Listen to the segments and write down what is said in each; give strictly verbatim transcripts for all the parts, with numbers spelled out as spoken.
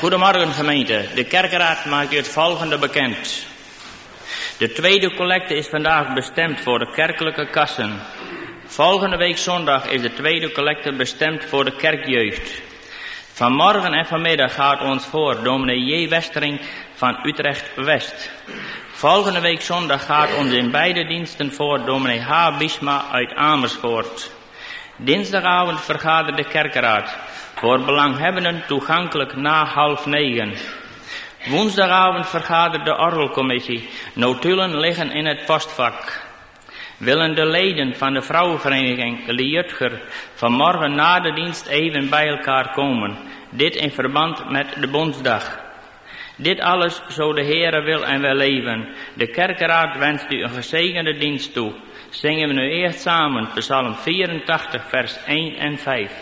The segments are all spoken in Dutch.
Goedemorgen gemeente, de kerkenraad maakt u het volgende bekend. De tweede collecte is vandaag bestemd voor de kerkelijke kassen. Volgende week zondag is de tweede collecte bestemd voor de kerkjeugd. Vanmorgen en vanmiddag gaat ons voor dominee J. Westering van Utrecht-West. Volgende week zondag gaat ons in beide diensten voor dominee H. Biesma uit Amersfoort. Dinsdagavond vergadert de kerkenraad. Voor belanghebbenden toegankelijk na half negen. Woensdagavond vergadert de orgelcommissie. Notulen liggen in het postvak. Willen de leden van de vrouwenvereniging Liutger vanmorgen na de dienst even bij elkaar komen. Dit in verband met de Bondsdag. Dit alles zo de Heere wil en wel leven. De kerkenraad wenst u een gezegende dienst toe. Zingen we nu eerst samen Psalm vierentachtig vers één en vijf.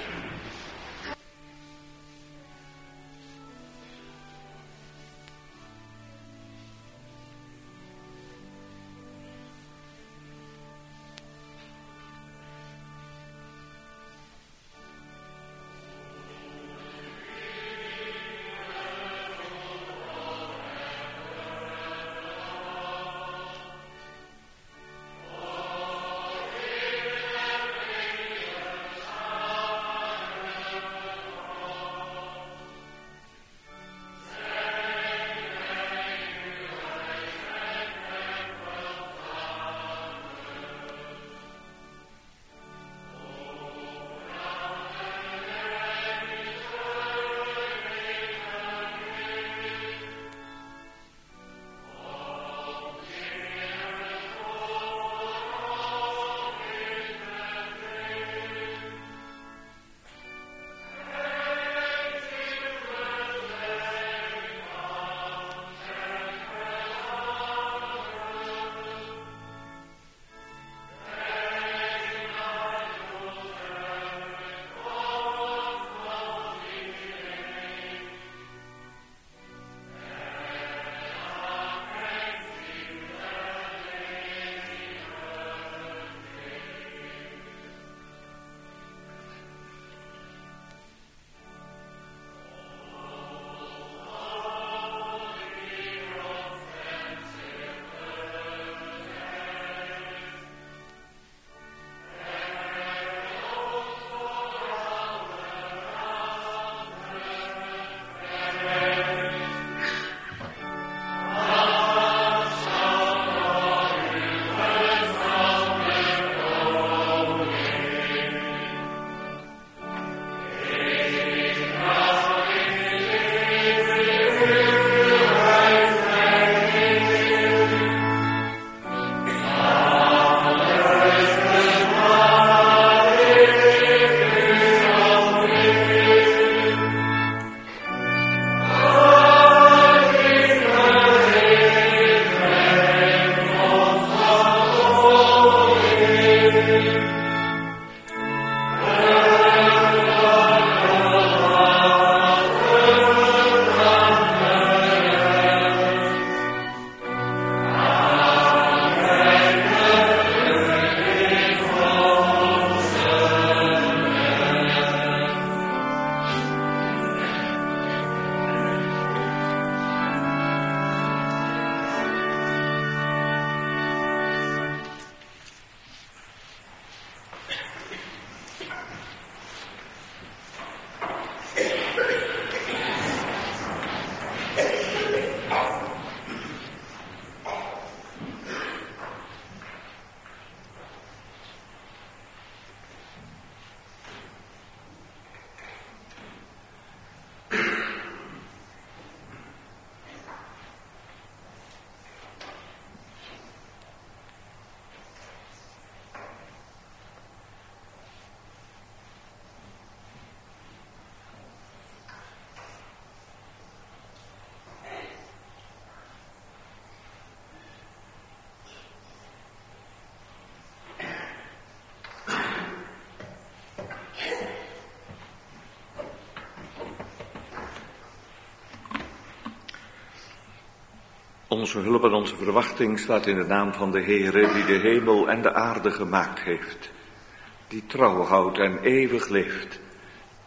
Onze hulp en onze verwachting staat in de naam van de Heere, die de hemel en de aarde gemaakt heeft, die trouw houdt en eeuwig leeft,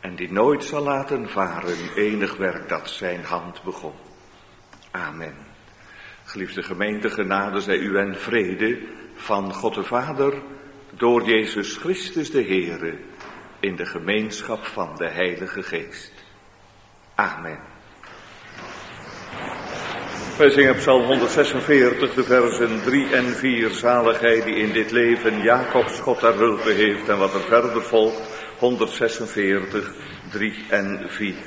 en die nooit zal laten varen enig werk dat zijn hand begon. Amen. Geliefde gemeente, genade zij u en vrede van God de Vader, door Jezus Christus de Heere, in de gemeenschap van de Heilige Geest. Amen. Wij zingen Psalm honderdzesenveertig, de versen drie en vier. Zalig hij die in dit leven Jacobs God ter hulpe heeft. En wat er verder volgt, honderdzesenveertig, drie en vier.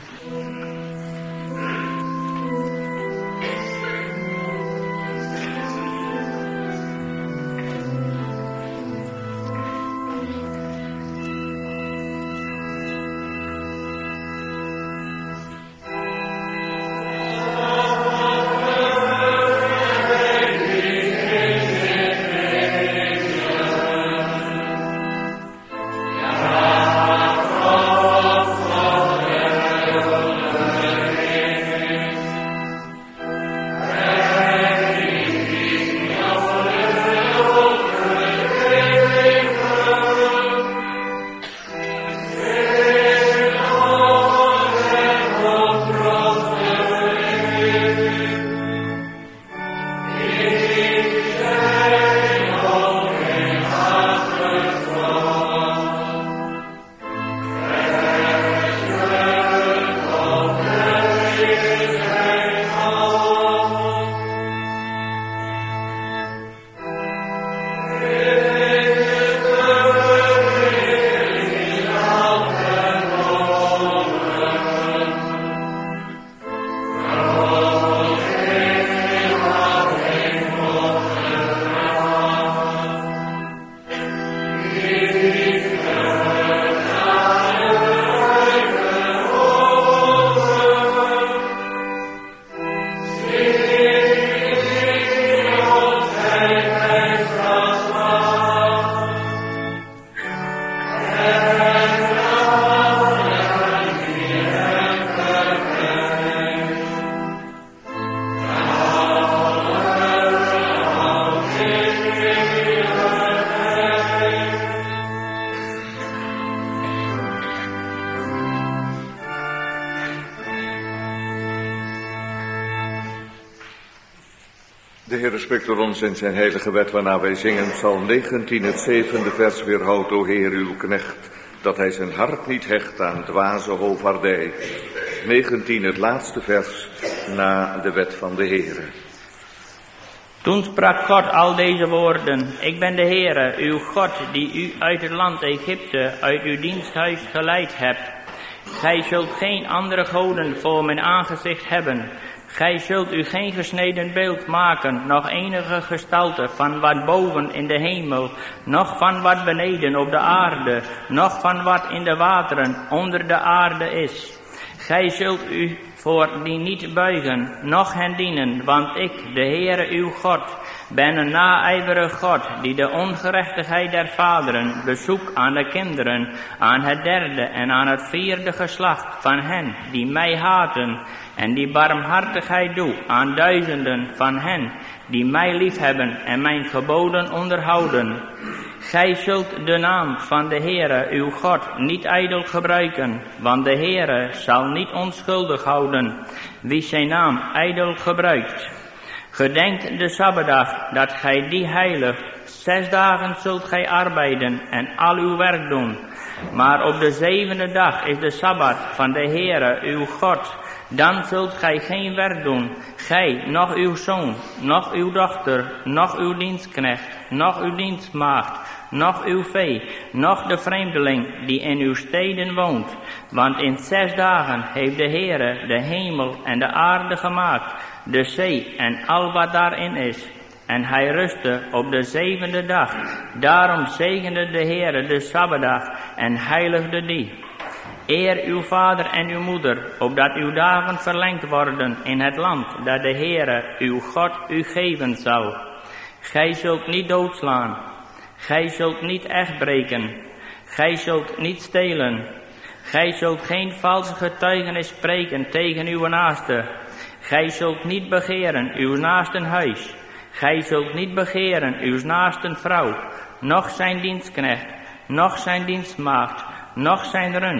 De Heer spreekt door ons in zijn heilige wet, waarna wij zingen Psalm negentien, het zevende vers. Weerhoud, o Heer, uw knecht, dat hij zijn hart niet hecht aan dwaze hovaardij. negentien, het laatste vers, na de wet van de Heere. Toen sprak God al deze woorden: Ik ben de Heere, uw God, die u uit het land Egypte, uit uw diensthuis geleid hebt. Gij zult geen andere goden voor mijn aangezicht hebben. Gij zult u geen gesneden beeld maken, nog enige gestalte van wat boven in de hemel, noch van wat beneden op de aarde, noch van wat in de wateren onder de aarde is. Gij zult u voor die niet buigen, noch hen dienen, want ik, de Heere uw God, ben een naijverig God, die de ongerechtigheid der vaderen bezoekt aan de kinderen, aan het derde en aan het vierde geslacht van hen die mij haten, en die barmhartigheid doe aan duizenden van hen die mij liefhebben en mijn geboden onderhouden. Gij zult de naam van de Heere uw God niet ijdel gebruiken, want de Heere zal niet onschuldig houden wie zijn naam ijdel gebruikt. Gedenkt de Sabbatdag, dat gij die heiligt. Zes dagen zult gij arbeiden en al uw werk doen. Maar op de zevende dag is de Sabbat van de Heere uw God. Dan zult gij geen werk doen, gij, noch uw zoon, noch uw dochter, noch uw dienstknecht, noch uw dienstmaagd, noch uw vee, noch de vreemdeling die in uw steden woont. Want in zes dagen heeft de Heere de hemel en de aarde gemaakt, de zee en al wat daarin is. En hij rustte op de zevende dag. Daarom zegende de Heere de Sabbatdag en heiligde die. Eer uw vader en uw moeder, opdat uw dagen verlengd worden in het land dat de Heere uw God u geven zal. Gij zult niet doodslaan. Gij zult niet echt breken. Gij zult niet stelen. Gij zult geen valse getuigenis spreken tegen uw naaste. Gij zult niet begeren uw naasten huis. Gij zult niet begeren uw naasten vrouw, noch zijn dienstknecht, noch zijn dienstmaagd, noch zijn rund,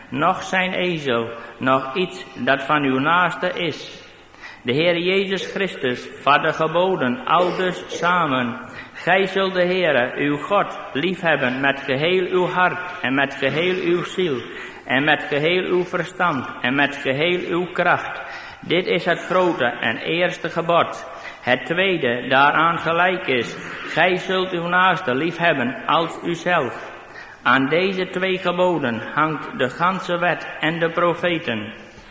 noch zijn ezel, noch iets dat van uw naaste is. De Heer Jezus Christus, van de geboden, aldus samen. Gij zult de Heere, uw God, liefhebben met geheel uw hart en met geheel uw ziel en met geheel uw verstand en met geheel uw kracht. Dit is het grote en eerste gebod. Het tweede daaraan gelijk is, gij zult uw naaste liefhebben als uzelf. Aan deze twee geboden hangt de ganse wet en de profeten.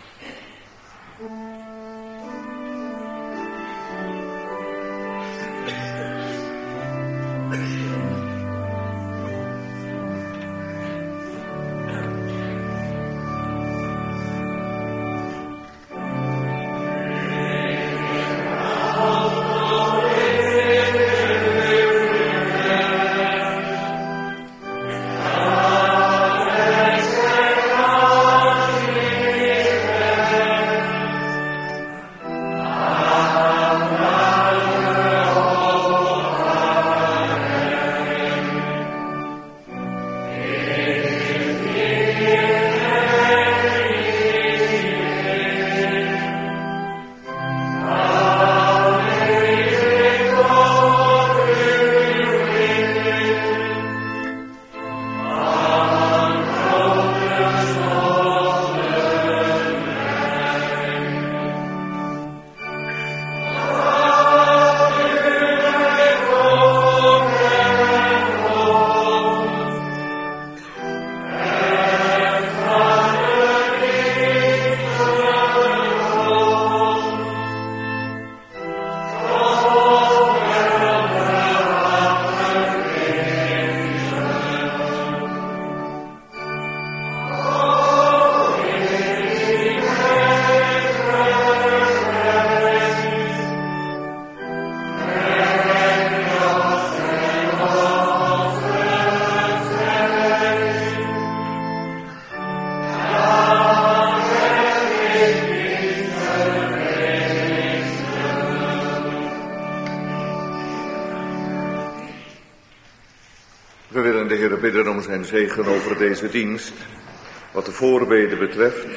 We willen de Heer bidden om zijn zegen over deze dienst. Wat de voorbeden betreft,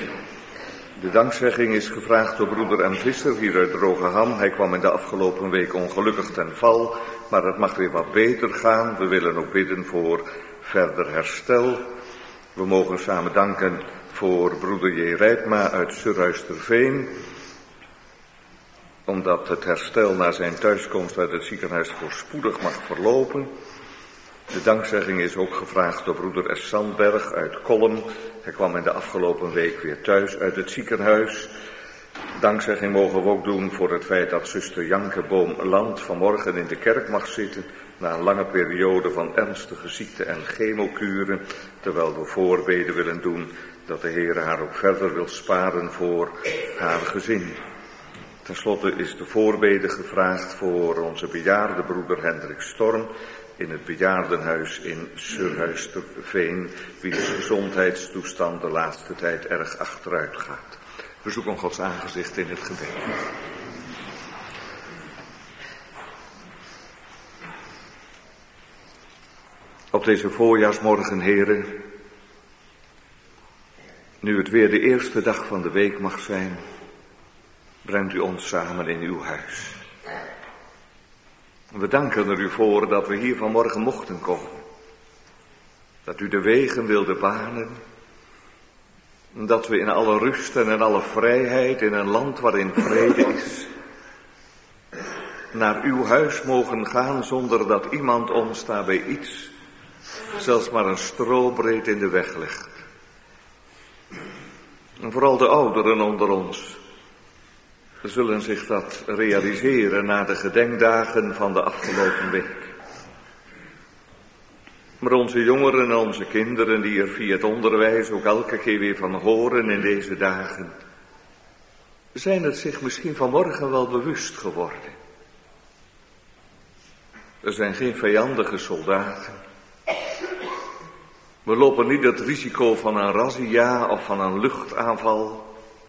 de dankzegging is gevraagd door broeder M. Visser hier uit Rogeham. Hij kwam in de afgelopen week ongelukkig ten val, maar het mag weer wat beter gaan. We willen ook bidden voor verder herstel. We mogen samen danken voor broeder J. Rijpma uit Surhuisterveen, omdat het herstel na zijn thuiskomst uit het ziekenhuis voorspoedig mag verlopen. De dankzegging is ook gevraagd door broeder S. Sandberg uit Kolm. Hij kwam in de afgelopen week weer thuis uit het ziekenhuis. Dankzegging mogen we ook doen voor het feit dat zuster Janke Boom-Land vanmorgen in de kerk mag zitten, na een lange periode van ernstige ziekte en chemokuren, terwijl we voorbeden willen doen dat de Heer haar ook verder wil sparen voor haar gezin. Ten slotte is de voorbede gevraagd voor onze bejaarde broeder Hendrik Storm in het bejaardenhuis in Surhuisterveen, wiens gezondheidstoestand de laatste tijd erg achteruit gaat. We zoeken Gods aangezicht in het gebed. Op deze voorjaarsmorgen, heren, nu het weer de eerste dag van de week mag zijn, brengt u ons samen in uw huis. We danken er u voor dat we hier vanmorgen mochten komen. Dat u de wegen wilde banen. Dat we in alle rust en in alle vrijheid, in een land waarin vrede is, naar uw huis mogen gaan zonder dat iemand ons daarbij iets, zelfs maar een strobreed in de weg legt. En vooral de ouderen onder ons zullen zich dat realiseren na de gedenkdagen van de afgelopen week. Maar onze jongeren en onze kinderen die er via het onderwijs ook elke keer weer van horen in deze dagen, zijn het zich misschien vanmorgen wel bewust geworden. Er zijn geen vijandige soldaten. We lopen niet het risico van een razzia of van een luchtaanval.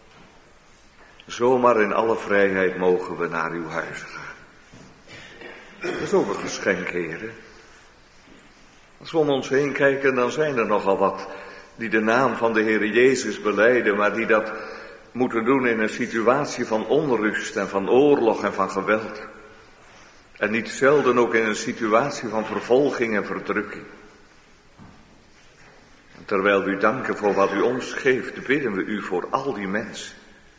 Zomaar in alle vrijheid mogen we naar uw huis gaan. Dat is ook een geschenk, heren. Als we om ons heen kijken, dan zijn er nogal wat die de naam van de Heere Jezus belijden, maar die dat moeten doen in een situatie van onrust en van oorlog en van geweld. En niet zelden ook in een situatie van vervolging en verdrukking. En terwijl we u danken voor wat u ons geeft, bidden we u voor al die mensen.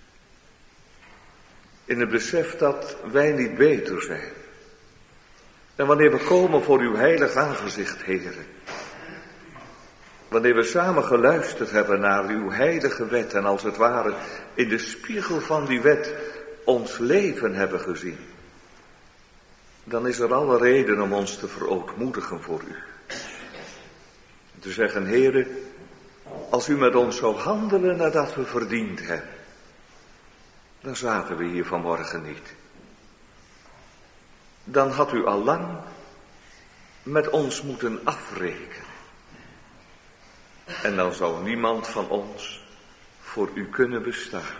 In het besef dat wij niet beter zijn. En wanneer we komen voor uw heilig aangezicht, Heere. Wanneer we samen geluisterd hebben naar uw heilige wet en als het ware in de spiegel van die wet ons leven hebben gezien. Dan is er alle reden om ons te verootmoedigen voor u. Te zeggen, Heere, als u met ons zou handelen nadat we verdiend hebben, dan zaten we hier vanmorgen niet. Dan had u al lang met ons moeten afrekenen. En dan zou niemand van ons voor u kunnen bestaan.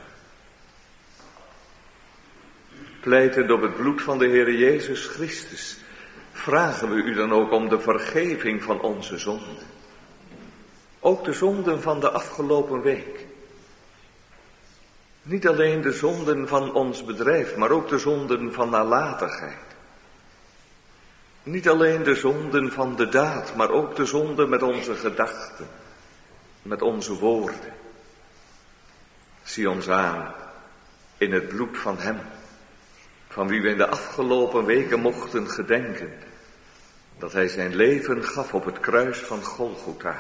Pleitend op het bloed van de Heere Jezus Christus, vragen we u dan ook om de vergeving van onze zonden. Ook de zonden van de afgelopen week. Niet alleen de zonden van ons bedrijf, maar ook de zonden van nalatigheid. Niet alleen de zonden van de daad, maar ook de zonden met onze gedachten, met onze woorden. Zie ons aan in het bloed van hem, van wie we in de afgelopen weken mochten gedenken, dat hij zijn leven gaf op het kruis van Golgotha.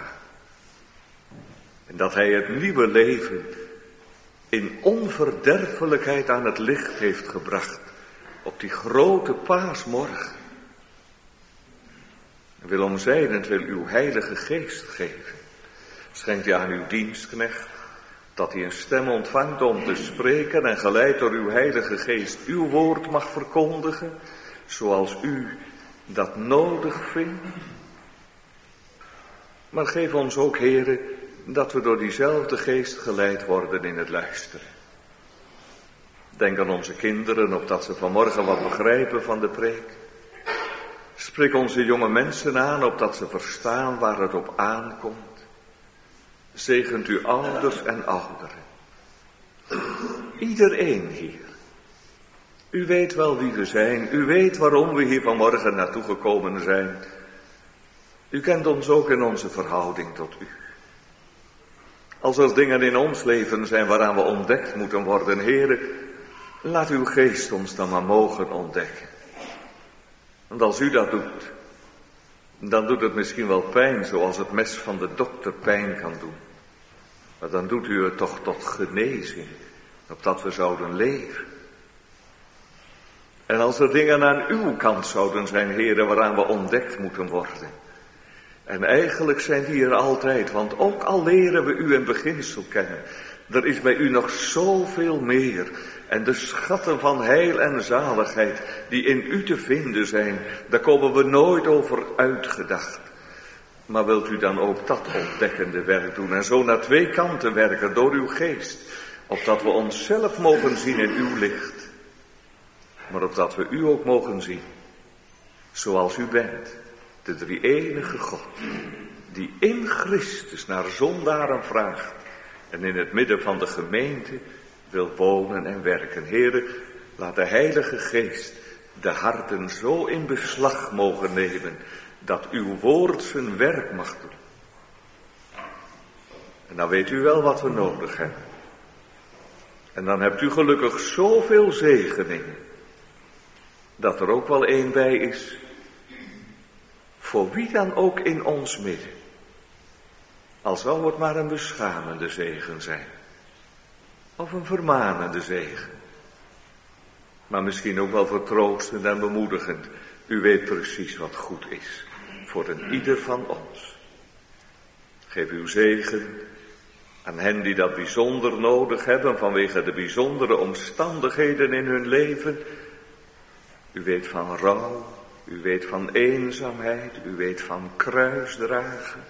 En dat hij het nieuwe leven in onverderfelijkheid aan het licht heeft gebracht op die grote paasmorgen. En wil omzijnend wil uw heilige geest geven. Schenkt u aan uw dienstknecht dat hij een stem ontvangt om te spreken en geleid door uw heilige geest uw woord mag verkondigen, zoals u dat nodig vindt. Maar geef ons ook, Heere, dat we door diezelfde geest geleid worden in het luisteren. Denk aan onze kinderen, opdat ze vanmorgen wat begrijpen van de preek. Spreek onze jonge mensen aan, opdat ze verstaan waar het op aankomt. Zegent u ouders en ouderen. Iedereen hier. U weet wel wie we zijn. U weet waarom we hier vanmorgen naartoe gekomen zijn. U kent ons ook in onze verhouding tot u. Als er dingen in ons leven zijn waaraan we ontdekt moeten worden, Heere, laat uw geest ons dan maar mogen ontdekken. Want als u dat doet, dan doet het misschien wel pijn, zoals het mes van de dokter pijn kan doen. Maar dan doet u het toch tot genezing, opdat we zouden leven. En als er dingen aan uw kant zouden zijn, Heere, waaraan we ontdekt moeten worden. En eigenlijk zijn die er altijd, want ook al leren we u in beginsel kennen, er is bij u nog zoveel meer. En de schatten van heil en zaligheid die in u te vinden zijn, daar komen we nooit over uitgedacht. Maar wilt u dan ook dat ontdekkende werk doen en zo naar twee kanten werken door uw geest, opdat we onszelf mogen zien in uw licht, maar opdat we u ook mogen zien, zoals u bent, de drie-enige God, die in Christus naar zondaren vraagt en in het midden van de gemeente wil wonen en werken. Heere, laat de Heilige Geest de harten zo in beslag mogen nemen, dat uw woord zijn werk mag doen. En dan weet u wel wat we nodig hebben. En dan hebt u gelukkig zoveel zegeningen, dat er ook wel één bij is, voor wie dan ook in ons midden. Al zou het maar een beschamende zegen zijn. Of een vermanende zegen. Maar misschien ook wel vertroostend en bemoedigend. U weet precies wat goed is. Voor een ieder van ons. Geef uw zegen aan hen die dat bijzonder nodig hebben. Vanwege de bijzondere omstandigheden in hun leven. U weet van rouw. U weet van eenzaamheid. U weet van kruisdragen.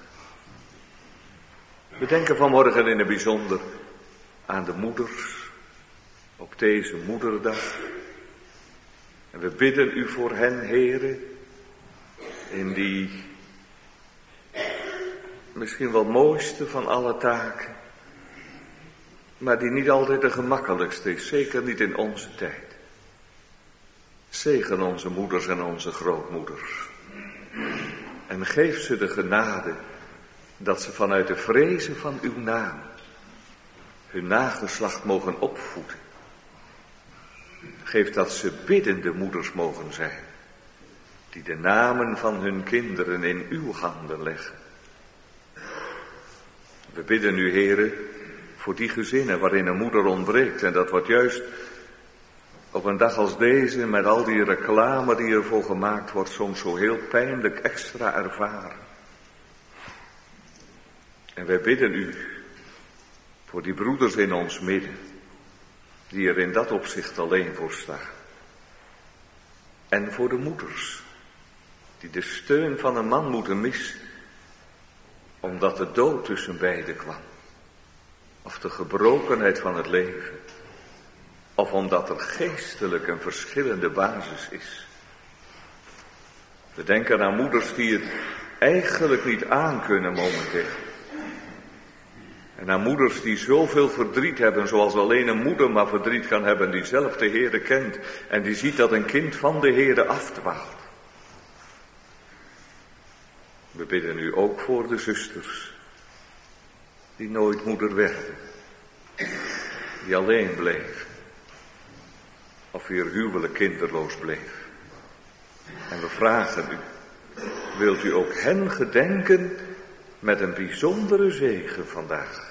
We denken vanmorgen in het bijzonder aan de moeders op deze moederdag. En we bidden u voor hen, Heere, in die misschien wel mooiste van alle taken, maar die niet altijd de gemakkelijkste is, zeker niet in onze tijd. Zegen onze moeders en onze grootmoeders. En geef ze de genade dat ze vanuit de vrezen van uw naam hun nageslacht mogen opvoeden. Geef dat ze biddende moeders mogen zijn, die de namen van hun kinderen in uw handen leggen. We bidden u, Heere, voor die gezinnen waarin een moeder ontbreekt. En dat wordt juist op een dag als deze, met al die reclame die ervoor gemaakt wordt, soms zo heel pijnlijk extra ervaren. En wij bidden u voor die broeders in ons midden, die er in dat opzicht alleen voor staan. En voor de moeders, die de steun van een man moeten missen, omdat de dood tussen beiden kwam. Of de gebrokenheid van het leven. Of omdat er geestelijk een verschillende basis is. We denken aan moeders die het eigenlijk niet aankunnen momenteel. En aan moeders die zoveel verdriet hebben, zoals alleen een moeder maar verdriet kan hebben, die zelf de Heere kent en die ziet dat een kind van de Heere afdwaalt. We bidden u ook voor de zusters, die nooit moeder werden, die alleen bleef, of wier huwelijk kinderloos bleef. En we vragen u, wilt u ook hen gedenken met een bijzondere zegen vandaag?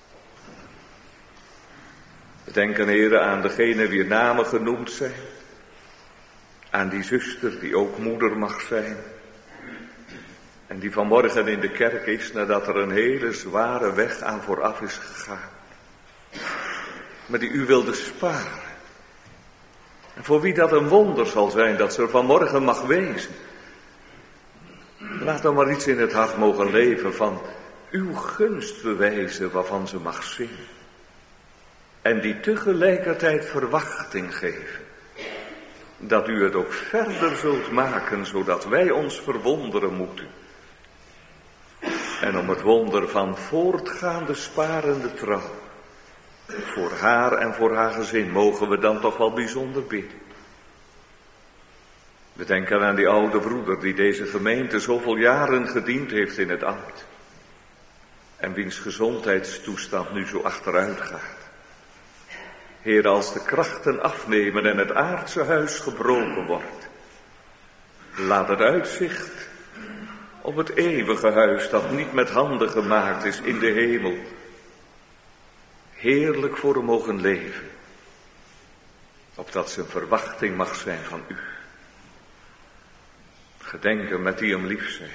We denken, Heere, aan degenen wier namen genoemd zijn, aan die zuster die ook moeder mag zijn, en die vanmorgen in de kerk is nadat er een hele zware weg aan vooraf is gegaan. Maar die u wilde sparen. En voor wie dat een wonder zal zijn dat ze er vanmorgen mag wezen. Laat dan maar iets in het hart mogen leven van uw gunstbewijzen waarvan ze mag zingen. En die tegelijkertijd verwachting geven. Dat u het ook verder zult maken zodat wij ons verwonderen moeten. En om het wonder van voortgaande sparende trouw, voor haar en voor haar gezin, mogen we dan toch wel bijzonder bidden. We denken aan die oude broeder die deze gemeente zoveel jaren gediend heeft in het ambt. En wiens gezondheidstoestand nu zo achteruit gaat. Heer, als de krachten afnemen en het aardse huis gebroken wordt, laat het uitzicht op het eeuwige huis dat niet met handen gemaakt is in de hemel, heerlijk voor hem mogen leven, opdat zijn verwachting mag zijn van u. Gedenken met die hem lief zijn.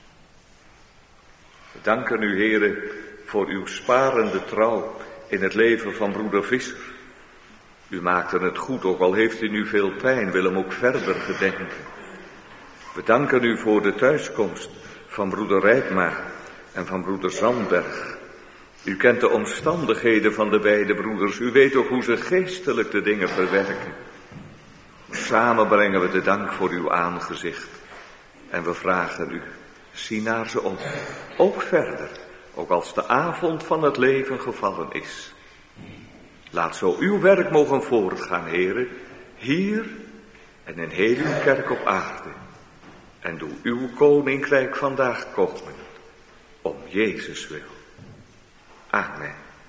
We danken u, Heere, voor uw sparende trouw in het leven van broeder Visser. U maakte het goed, ook al heeft u nu veel pijn, wil hem ook verder gedenken. We danken u voor de thuiskomst van broeder Rijpma en van broeder Zandberg. U kent de omstandigheden van de beide broeders. U weet ook hoe ze geestelijk de dingen verwerken. Samen brengen we de dank voor uw aangezicht. En we vragen u, zie naar ze op. Ook verder, ook als de avond van het leven gevallen is. Laat zo uw werk mogen voortgaan, Heere, hier en in heel uw kerk op aarde. En doe uw koninkrijk vandaag komen, om Jezus wil. Amen.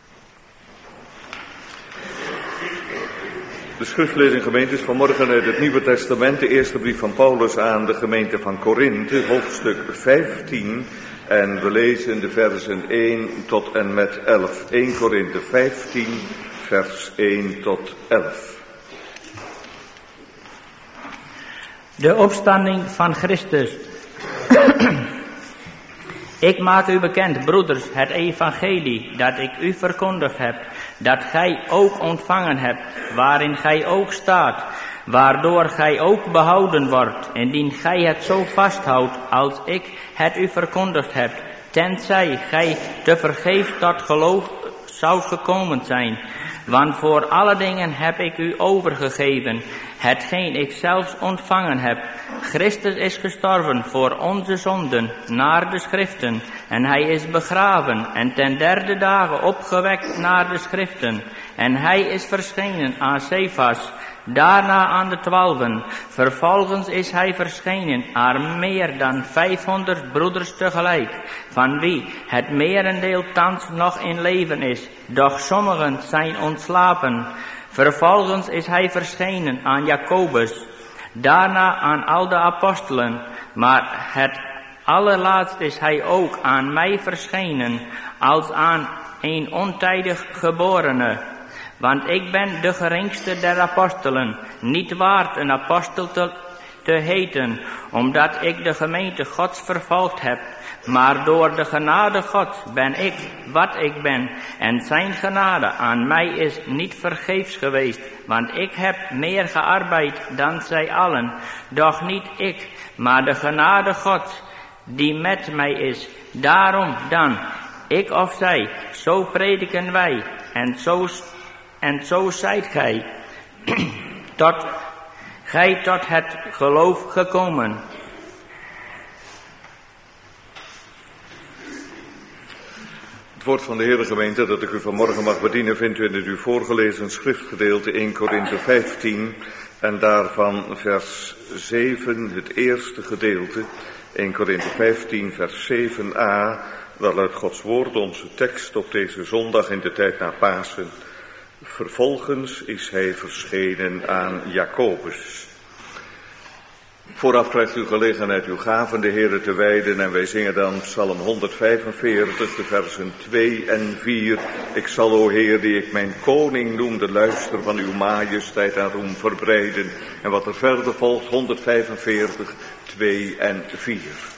De schriftlezing, gemeente, is vanmorgen uit het Nieuwe Testament, de eerste brief van Paulus aan de gemeente van Korinthe, hoofdstuk vijftien. En we lezen de versen één tot en met elf. eerste Korinthe vijftien, vers één tot elf. De opstanding van Christus. Ik maak u bekend, broeders, het evangelie dat ik u verkondigd heb, dat gij ook ontvangen hebt, waarin gij ook staat, waardoor gij ook behouden wordt, indien gij het zo vasthoudt als ik het u verkondigd heb, tenzij gij te vergeefs tot geloof zou gekomen zijn. Want voor alle dingen heb ik u overgegeven, hetgeen ik zelfs ontvangen heb. Christus is gestorven voor onze zonden, naar de schriften, en hij is begraven, en ten derde dagen opgewekt naar de schriften. En hij is verschenen aan Cephas, daarna aan de twaalfen. Vervolgens is hij verschenen aan meer dan vijfhonderd broeders tegelijk, van wie het merendeel thans nog in leven is, doch sommigen zijn ontslapen. Vervolgens is hij verschenen aan Jacobus, daarna aan al de apostelen, maar het allerlaatst is hij ook aan mij verschenen, als aan een ontijdig geborene. Want ik ben de geringste der apostelen, niet waard een apostel te, te heten, omdat ik de gemeente Gods vervolgd heb. Maar door de genade Gods ben ik wat ik ben, en zijn genade aan mij is niet vergeefs geweest, want ik heb meer gearbeid dan zij allen, doch niet ik, maar de genade Gods die met mij is. Daarom dan, ik of zij, zo prediken wij, en zo En zo zijt gij, tot, gij tot het geloof gekomen. Het woord van de Heere gemeente dat ik u vanmorgen mag bedienen vindt u in het u voorgelezen schriftgedeelte één Korinthe vijftien en daarvan vers zeven, het eerste gedeelte, één Korinthe vijftien vers zeven a, wel uit Gods woord onze tekst op deze zondag in de tijd na Pasen. Vervolgens is hij verschenen aan Jacobus. Vooraf krijgt u gelegenheid uw gaven de Heere te wijden en wij zingen dan Psalm honderdvijfenveertig, de versen twee en vier. Ik zal, o Heer, die ik mijn koning noem, de luister van uw majesteit en roem verbreiden. En wat er verder volgt, honderdvijfenveertig, twee en vier.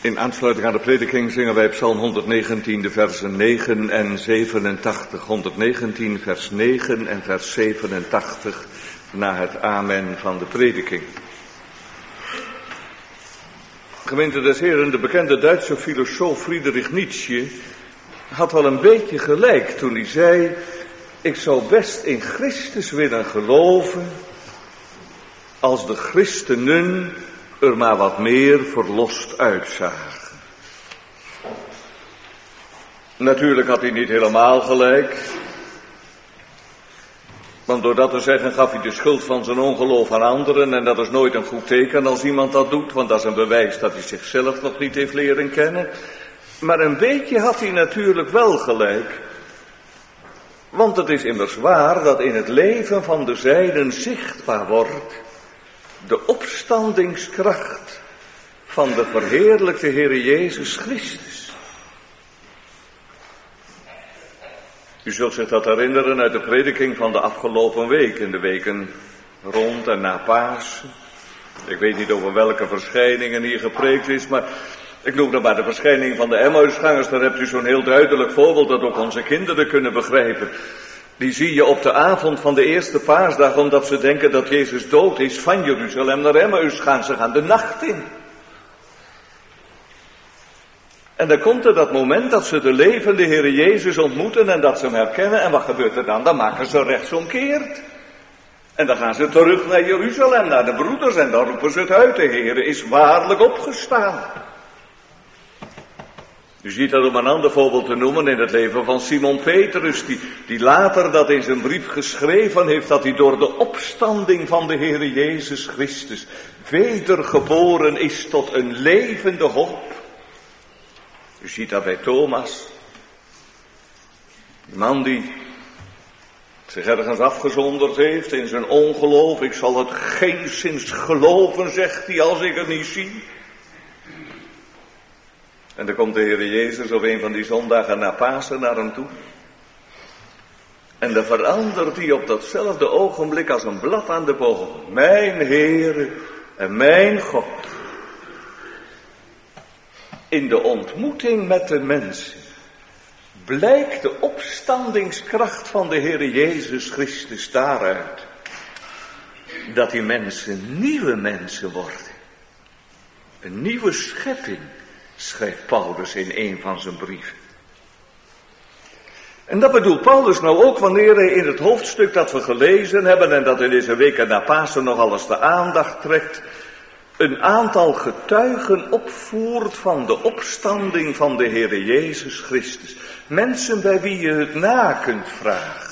In aansluiting aan de prediking zingen wij Psalm honderdnegentien, de versen negen en zevenentachtig. honderdnegentien, vers negen en vers zevenentachtig, na het amen van de prediking. Gemeente des Heren, de bekende Duitse filosoof Friedrich Nietzsche had wel een beetje gelijk toen hij zei: ik zou best in Christus willen geloven als de christenen er maar wat meer verlost uitzagen. Natuurlijk had hij niet helemaal gelijk. Want door dat te zeggen gaf hij de schuld van zijn ongeloof aan anderen. En dat is nooit een goed teken als iemand dat doet. Want dat is een bewijs dat hij zichzelf nog niet heeft leren kennen. Maar een beetje had hij natuurlijk wel gelijk. Want het is immers waar dat in het leven van de zijnen zichtbaar wordt de opstandingskracht van de verheerlijkte Heere Jezus Christus. U zult zich dat herinneren uit de prediking van de afgelopen week, in de weken rond en na Pasen. Ik weet niet over welke verschijningen hier gepreekt is, maar ik noem dan maar de verschijning van de Emmausgangers. Daar hebt u zo'n heel duidelijk voorbeeld dat ook onze kinderen kunnen begrijpen. Die zie je op de avond van de eerste paasdag, omdat ze denken dat Jezus dood is, van Jeruzalem naar Emmaus gaan. Ze gaan de nacht in. En dan komt er dat moment dat ze de levende Heere Jezus ontmoeten en dat ze hem herkennen. En wat gebeurt er dan? Dan maken ze rechtsomkeerd. En dan gaan ze terug naar Jeruzalem, naar de broeders, en dan roepen ze het uit: de Heere is waarlijk opgestaan. U ziet dat om een ander voorbeeld te noemen in het leven van Simon Petrus, die, die later dat in zijn brief geschreven heeft, dat hij door de opstanding van de Heere Jezus Christus wedergeboren is tot een levende hoop. U ziet dat bij Thomas, die man die zich ergens afgezonderd heeft in zijn ongeloof. Ik zal het geenszins geloven, zegt hij, als ik het niet zie. En dan komt de Heere Jezus op een van die zondagen na Pasen naar hem toe. En dan verandert hij op datzelfde ogenblik als een blad aan de boom. Mijn Heere en mijn God. In de ontmoeting met de mensen blijkt de opstandingskracht van de Heere Jezus Christus daaruit dat die mensen nieuwe mensen worden. Een nieuwe schepping, schrijft Paulus in een van zijn brieven. En dat bedoelt Paulus nou ook wanneer hij in het hoofdstuk dat we gelezen hebben en dat in deze weken na Pasen nog alles de aandacht trekt, een aantal getuigen opvoert van de opstanding van de Heere Jezus Christus. Mensen bij wie je het na kunt vragen.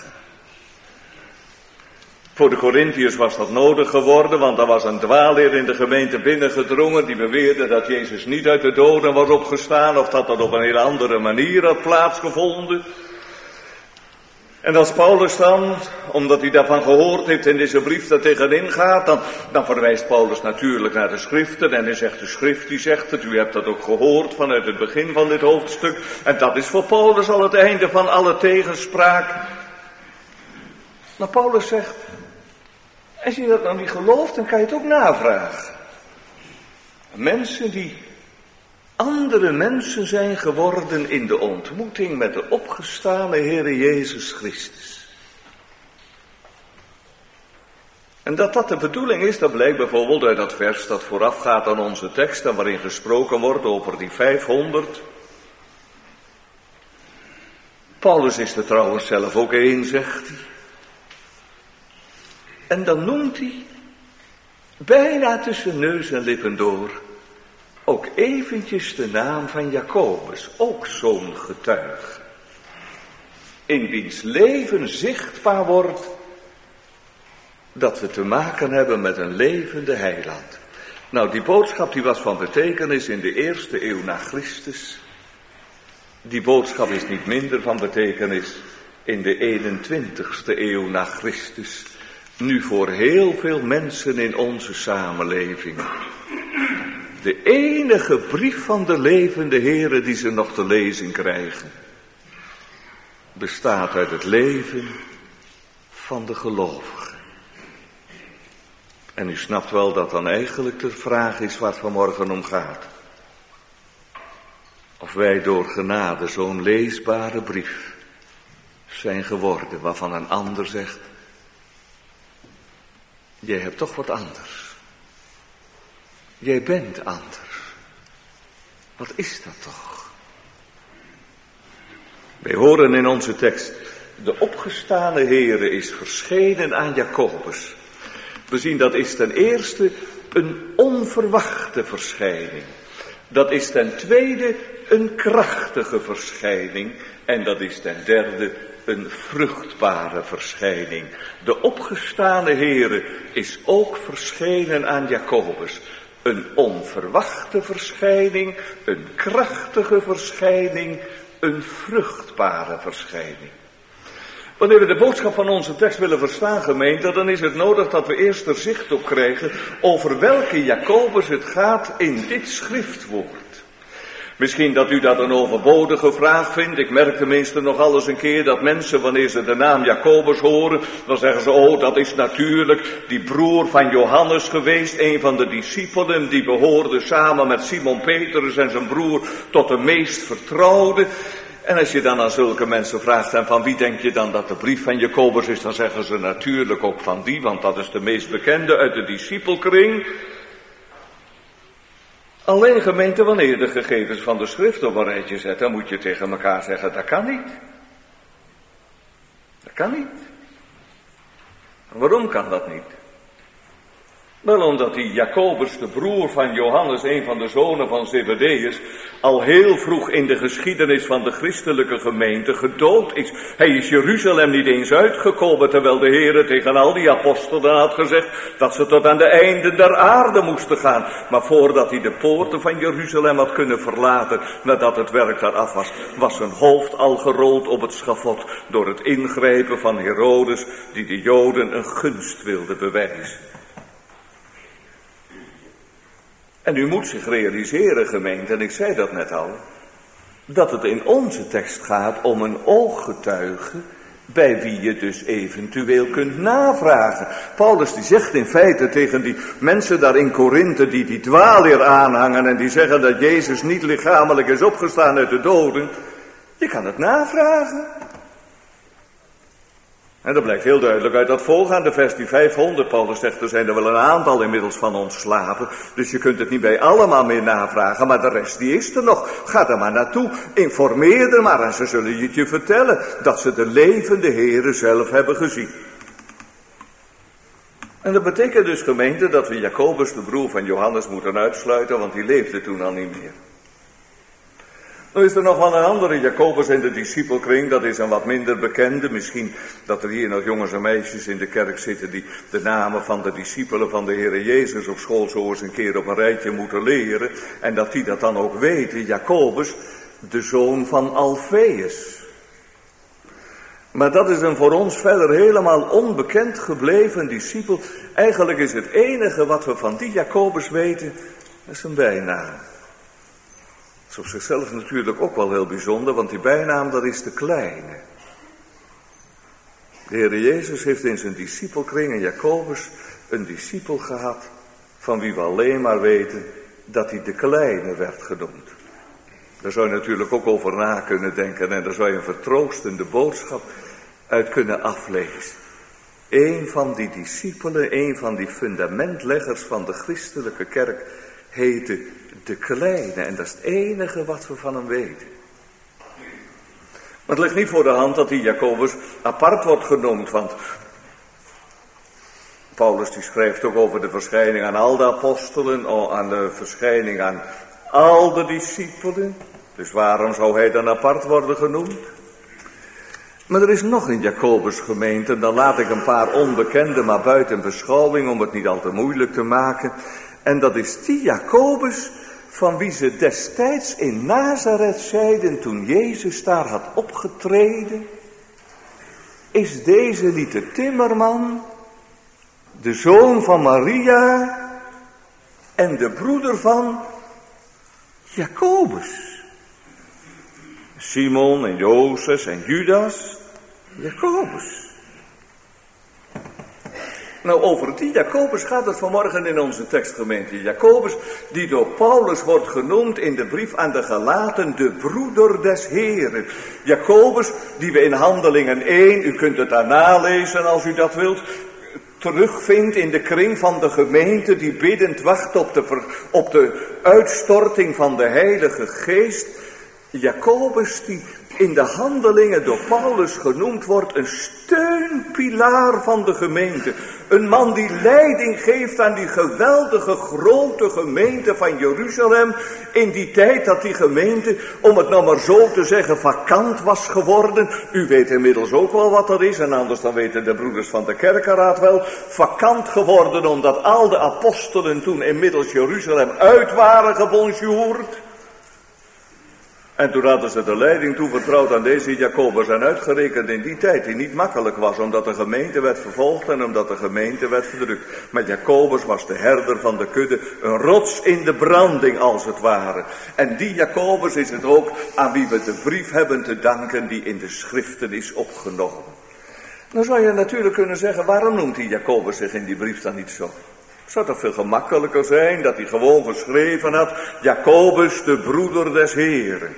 Voor de Korintiërs was dat nodig geworden, want er was een dwaalleer in de gemeente binnengedrongen die beweerde dat Jezus niet uit de doden was opgestaan, of dat dat op een hele andere manier had plaatsgevonden. En als Paulus dan, omdat hij daarvan gehoord heeft in deze brief daar tegenin gaat, dan, dan verwijst Paulus natuurlijk naar de schriften. En hij zegt, de schrift die zegt het, u hebt dat ook gehoord vanuit het begin van dit hoofdstuk. En dat is voor Paulus al het einde van alle tegenspraak. Maar Paulus zegt, als je dat nou niet gelooft, dan kan je het ook navragen. Mensen die andere mensen zijn geworden in de ontmoeting met de opgestane Heere Jezus Christus. En dat dat de bedoeling is, dat blijkt bijvoorbeeld uit dat vers dat voorafgaat aan onze tekst en waarin gesproken wordt over die vijfhonderd. Paulus is er trouwens zelf ook één, zegt hij. En dan noemt hij, bijna tussen neus en lippen door, ook eventjes de naam van Jacobus, ook zo'n getuige. In wiens leven zichtbaar wordt dat we te maken hebben met een levende heiland. Nou, die boodschap die was van betekenis in de eerste eeuw na Christus. Die boodschap is niet minder van betekenis in de eenentwintigste eeuw na Christus. Nu voor heel veel mensen in onze samenleving. De enige brief van de levende Heere die ze nog te lezen krijgen, bestaat uit het leven van de gelovigen. En u snapt wel dat dan eigenlijk de vraag is waar het vanmorgen om gaat. Of wij door genade zo'n leesbare brief zijn geworden waarvan een ander zegt, jij hebt toch wat anders. Jij bent anders. Wat is dat toch? Wij horen in onze tekst, de opgestane Heere is verschenen aan Jacobus. We zien dat is ten eerste een onverwachte verschijning. Dat is ten tweede een krachtige verschijning. En dat is ten derde een vruchtbare verschijning. De opgestane Heere is ook verschenen aan Jacobus. Een onverwachte verschijning, een krachtige verschijning, een vruchtbare verschijning. Wanneer we de boodschap van onze tekst willen verstaan, gemeente, dan is het nodig dat we eerst er zicht op krijgen over welke Jacobus het gaat in dit schriftwoord. Misschien dat u dat een overbodige vraag vindt. Ik merk tenminste nog alles een keer dat mensen, wanneer ze de naam Jacobus horen, dan zeggen ze, oh, dat is natuurlijk die broer van Johannes geweest, een van de discipelen, die behoorde samen met Simon Petrus en zijn broer tot de meest vertrouwde. En als je dan aan zulke mensen vraagt, en van wie denk je dan dat de brief van Jacobus is, dan zeggen ze natuurlijk ook van die, want dat is de meest bekende uit de discipelkring. Alleen, gemeente, wanneer je de gegevens van de schrift op een rijtje zet, dan moet je tegen elkaar zeggen, dat kan niet. Dat kan niet. En waarom kan dat niet? Wel omdat die Jacobus, de broer van Johannes, een van de zonen van Zebedeus, al heel vroeg in de geschiedenis van de christelijke gemeente gedood is. Hij is Jeruzalem niet eens uitgekomen, terwijl de Heer tegen al die apostelen had gezegd dat ze tot aan de einden der aarde moesten gaan. Maar voordat hij de poorten van Jeruzalem had kunnen verlaten, nadat het werk daar af was, was zijn hoofd al gerold op het schavot door het ingrijpen van Herodes, die de Joden een gunst wilde bewijzen. En u moet zich realiseren, gemeente, en ik zei dat net al, dat het in onze tekst gaat om een ooggetuige bij wie je dus eventueel kunt navragen. Paulus die zegt in feite tegen die mensen daar in Korinthe die die dwaalleer aanhangen en die zeggen dat Jezus niet lichamelijk is opgestaan uit de doden, je kan het navragen. En dat blijkt heel duidelijk uit dat voorgaande vers, die vijfhonderd. Paulus zegt, er zijn er wel een aantal inmiddels van ontslapen. Dus je kunt het niet bij allemaal meer navragen, maar de rest die is er nog. Ga er maar naartoe, informeer er maar en ze zullen je het je vertellen dat ze de levende Heere zelf hebben gezien. En dat betekent dus, gemeente, dat we Jacobus, de broer van Johannes, moeten uitsluiten, want die leefde toen al niet meer. Dan is er nog wel een andere Jacobus in de discipelkring, dat is een wat minder bekende. Misschien dat er hier nog jongens en meisjes in de kerk zitten die de namen van de discipelen van de Heere Jezus op school zo eens een keer op een rijtje moeten leren. En dat die dat dan ook weten, Jacobus, de zoon van Alfeus. Maar dat is een voor ons verder helemaal onbekend gebleven discipel. Eigenlijk is het enige wat we van die Jacobus weten, dat is een bijnaam. Dat is op zichzelf natuurlijk ook wel heel bijzonder, want die bijnaam, dat is de kleine. De Heere Jezus heeft in zijn discipelkring in Jacobus een discipel gehad, van wie we alleen maar weten dat hij de kleine werd genoemd. Daar zou je natuurlijk ook over na kunnen denken en daar zou je een vertroostende boodschap uit kunnen aflezen. Een van die discipelen, een van die fundamentleggers van de christelijke kerk heette de kleine, en dat is het enige wat we van hem weten. Maar het ligt niet voor de hand dat die Jacobus apart wordt genoemd, want Paulus die schrijft ook over de verschijning aan al de apostelen, aan de verschijning aan al de discipelen. Dus waarom zou hij dan apart worden genoemd? Maar er is nog een Jacobus gemeente, en dan laat ik een paar onbekenden maar buiten beschouwing om het niet al te moeilijk te maken. En dat is die Jacobus van wie ze destijds in Nazareth zeiden toen Jezus daar had opgetreden. Is deze niet de timmerman, de zoon van Maria en de broeder van Jacobus? Simon en Jozef en Judas, Jacobus. Nou, over die Jacobus gaat het vanmorgen in onze tekstgemeente. Jacobus, die door Paulus wordt genoemd in de brief aan de Galaten, de broeder des Heren. Jacobus, die we in Handelingen één, u kunt het daar nalezen als u dat wilt, terugvindt in de kring van de gemeente die biddend wacht op de, ver, op de uitstorting van de Heilige Geest. Jacobus, die in de Handelingen door Paulus genoemd wordt, een steunpilaar van de gemeente. Een man die leiding geeft aan die geweldige grote gemeente van Jeruzalem. In die tijd dat die gemeente, om het nou maar zo te zeggen, vakant was geworden. U weet inmiddels ook wel wat dat is, en anders dan weten de broeders van de kerkenraad wel. Vakant geworden omdat al de apostelen toen inmiddels Jeruzalem uit waren gebonjourd. En toen hadden ze de leiding toevertrouwd aan deze Jacobus. En uitgerekend in die tijd, die niet makkelijk was, omdat de gemeente werd vervolgd en omdat de gemeente werd verdrukt. Maar Jacobus was de herder van de kudde, een rots in de branding als het ware. En die Jacobus is het ook aan wie we de brief hebben te danken die in de schriften is opgenomen. Dan zou je natuurlijk kunnen zeggen, waarom noemt die Jacobus zich in die brief dan niet zo? Het zou toch veel gemakkelijker zijn dat hij gewoon geschreven had, Jacobus, de broeder des Heren.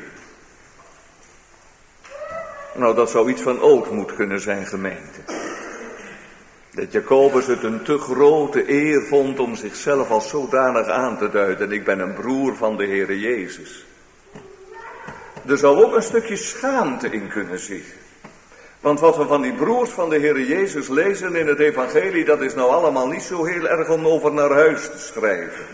Nou, dat zou iets van ootmoed kunnen zijn, gemeente. Dat Jacobus het een te grote eer vond om zichzelf als zodanig aan te duiden. Ik ben een broer van de Heere Jezus. Er zou ook een stukje schaamte in kunnen zitten. Want wat we van die broers van de Heere Jezus lezen in het evangelie, dat is nou allemaal niet zo heel erg om over naar huis te schrijven.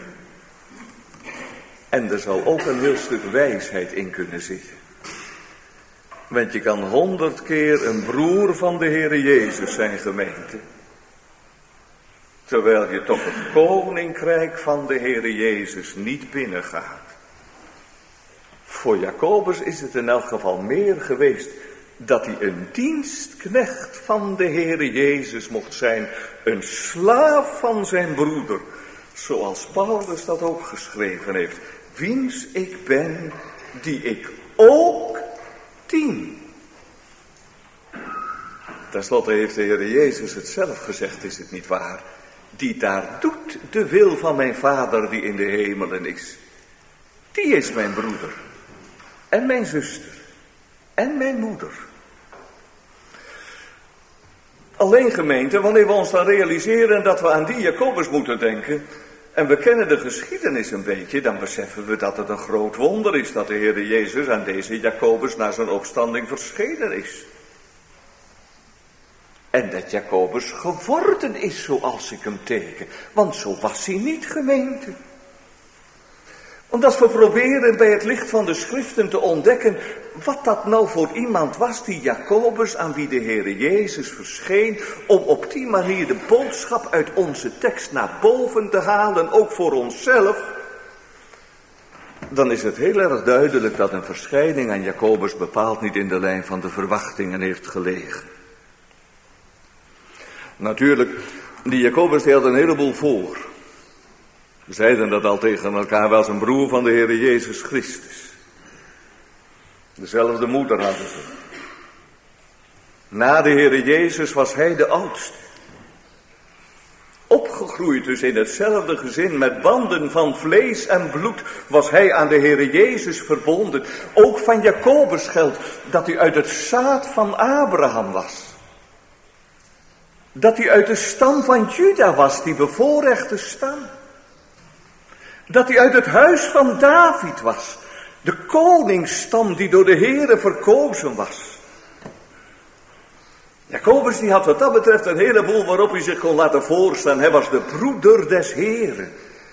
En er zou ook een heel stuk wijsheid in kunnen zitten. Want je kan honderd keer een broer van de Heere Jezus zijn, gemeente. Terwijl je toch het koninkrijk van de Heere Jezus niet binnengaat. Voor Jacobus is het in elk geval meer geweest dat hij een dienstknecht van de Heere Jezus mocht zijn. Een slaaf van zijn broeder. Zoals Paulus dat ook geschreven heeft. Wiens ik ben, die ik ook dien. Ten slotte heeft de Heere Jezus het zelf gezegd, is het niet waar? Die daar doet de wil van mijn Vader die in de hemelen is. Die is mijn broeder. En mijn zuster. En mijn moeder. Alleen, gemeente, wanneer we ons dan realiseren dat we aan die Jacobus moeten denken, en we kennen de geschiedenis een beetje, dan beseffen we dat het een groot wonder is dat de Heere Jezus aan deze Jacobus na zijn opstanding verschenen is. En dat Jacobus geworden is zoals ik hem teken, want zo was hij niet, gemeente. Want als we proberen bij het licht van de schriften te ontdekken wat dat nou voor iemand was, die Jacobus aan wie de Heere Jezus verscheen, om op die manier de boodschap uit onze tekst naar boven te halen, ook voor onszelf, dan is het heel erg duidelijk dat een verschijning aan Jacobus bepaald niet in de lijn van de verwachtingen heeft gelegen. Natuurlijk, die Jacobus die had een heleboel voor. We zeiden dat al tegen elkaar, wel zijn broer van de Heere Jezus Christus. Dezelfde moeder hadden ze. Na de Heere Jezus was hij de oudste. Opgegroeid dus in hetzelfde gezin met banden van vlees en bloed was hij aan de Heere Jezus verbonden. Ook van Jacobus geldt dat hij uit het zaad van Abraham was. Dat hij uit de stam van Juda was, die bevoorrechte stam. Dat hij uit het huis van David was. De koningsstam die door de Heere verkozen was. Jacobus die had wat dat betreft een heleboel waarop hij zich kon laten voorstaan. Hij was de broeder des Heeren.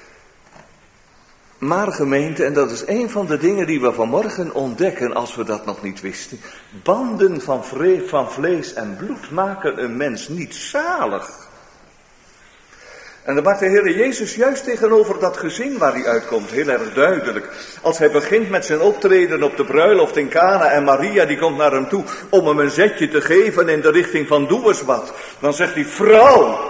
Maar, gemeente, en dat is een van de dingen die we vanmorgen ontdekken als we dat nog niet wisten. Banden van, vre- van vlees en bloed maken een mens niet zalig. En dat maakt de Heere Jezus juist tegenover dat gezin waar hij uitkomt heel erg duidelijk. Als hij begint met zijn optreden op de bruiloft in Cana en Maria die komt naar hem toe om hem een zetje te geven in de richting van doe eens wat. Dan zegt hij, vrouw.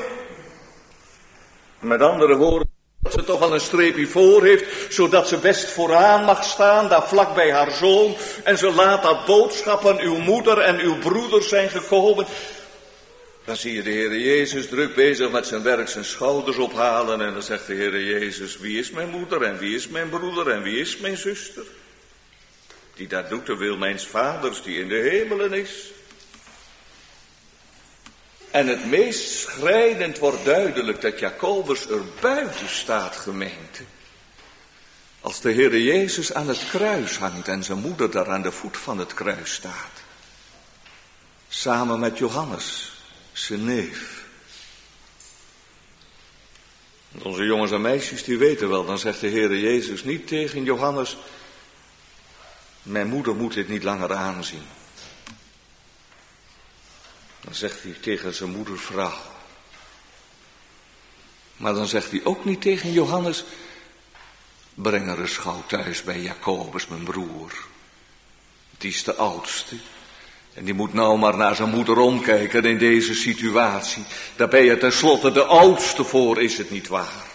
Met andere woorden, dat ze toch al een streepje voor heeft, zodat ze best vooraan mag staan, daar vlak bij haar zoon. En ze laat dat boodschappen, uw moeder en uw broeders zijn gekomen. Dan zie je de Heere Jezus druk bezig met zijn werk, zijn schouders ophalen. En dan zegt de Heere Jezus, wie is mijn moeder en wie is mijn broeder en wie is mijn zuster? Die dat doet de wil mijns vaders die in de hemelen is. En het meest schrijnend wordt duidelijk dat Jacobus er buiten staat, gemeente. Als de Heere Jezus aan het kruis hangt en zijn moeder daar aan de voet van het kruis staat. Samen met Johannes, zijn neef. Onze jongens en meisjes die weten wel, dan zegt de Heere Jezus niet tegen Johannes, mijn moeder moet dit niet langer aanzien. Dan zegt hij tegen zijn moeder vrouw. Maar dan zegt hij ook niet tegen Johannes, breng er eens gauw thuis bij Jacobus, mijn broer. Die is de oudste. En die moet nou maar naar zijn moeder omkijken in deze situatie. Daar ben je tenslotte de oudste voor, is het niet waar?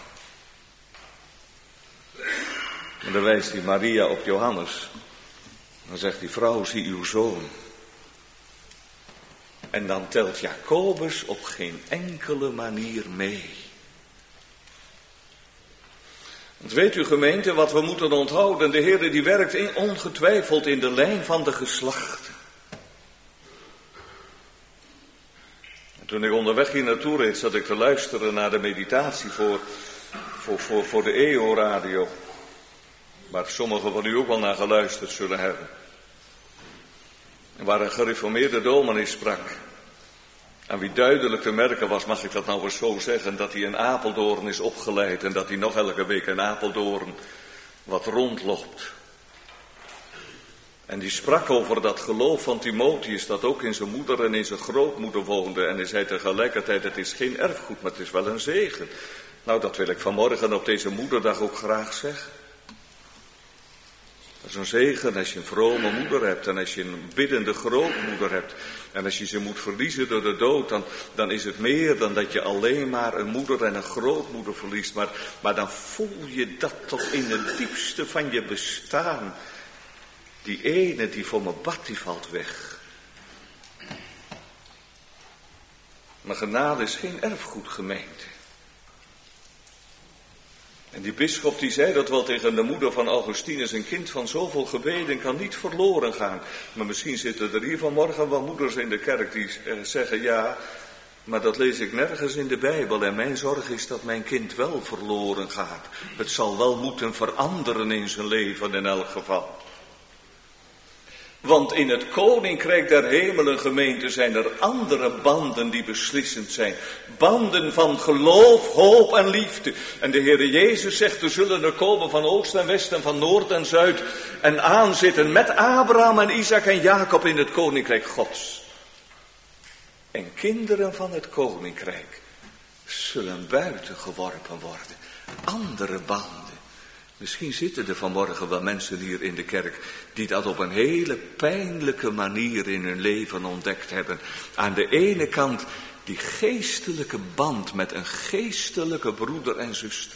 En dan wijst hij Maria op Johannes. Dan zegt die vrouw, zie uw zoon. En dan telt Jacobus op geen enkele manier mee. Want weet u gemeente, wat we moeten onthouden, de Heer die werkt in, ongetwijfeld in de lijn van de geslachten. En toen ik onderweg hier naartoe reed, zat ik te luisteren naar de meditatie voor, voor, voor, voor de E O-radio. Waar sommigen van u ook wel naar geluisterd zullen hebben. En waar een gereformeerde dominee sprak. Aan wie duidelijk te merken was, mag ik dat nou eens zo zeggen, dat hij in Apeldoorn is opgeleid en dat hij nog elke week in Apeldoorn wat rondloopt. En die sprak over dat geloof van Timotheus, dat ook in zijn moeder en in zijn grootmoeder woonde. En hij zei tegelijkertijd, het is geen erfgoed, maar het is wel een zegen. Nou, dat wil ik vanmorgen op deze moederdag ook graag zeggen. Dat is een zegen als je een vrome moeder hebt en als je een biddende grootmoeder hebt. En als je ze moet verliezen door de dood, dan, dan is het meer dan dat je alleen maar een moeder en een grootmoeder verliest. Maar, maar dan voel je dat toch in het diepste van je bestaan. Die ene die voor me bad, die valt weg. Maar genade is geen erfgoed, gemeente. En die bisschop die zei dat wel tegen de moeder van Augustinus, een kind van zoveel gebeden kan niet verloren gaan. Maar misschien zitten er hier vanmorgen wel moeders in de kerk die zeggen, ja, maar dat lees ik nergens in de Bijbel. En mijn zorg is dat mijn kind wel verloren gaat. Het zal wel moeten veranderen in zijn leven in elk geval. Want in het koninkrijk der hemelen, gemeente, zijn er andere banden die beslissend zijn. Banden van geloof, hoop en liefde. En de Heere Jezus zegt, er zullen er komen van oost en west en van noord en zuid. En aanzitten met Abraham en Isaac en Jacob in het koninkrijk Gods. En kinderen van het koninkrijk zullen buiten geworpen worden. Andere banden. Misschien zitten er vanmorgen wel mensen hier in de kerk die dat op een hele pijnlijke manier in hun leven ontdekt hebben. Aan de ene kant die geestelijke band met een geestelijke broeder en zuster.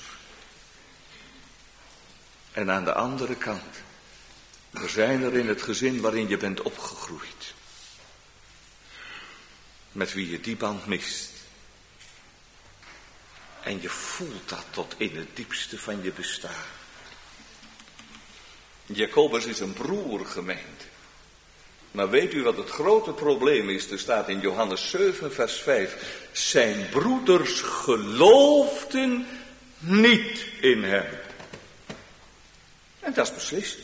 En aan de andere kant, er zijn er in het gezin waarin je bent opgegroeid. Met wie je die band mist. En je voelt dat tot in het diepste van je bestaan. Jacobus is een broer, gemeente. Maar weet u wat het grote probleem is? Er staat in Johannes zeven vers vijf. Zijn broeders geloofden niet in hem. En dat is beslissend.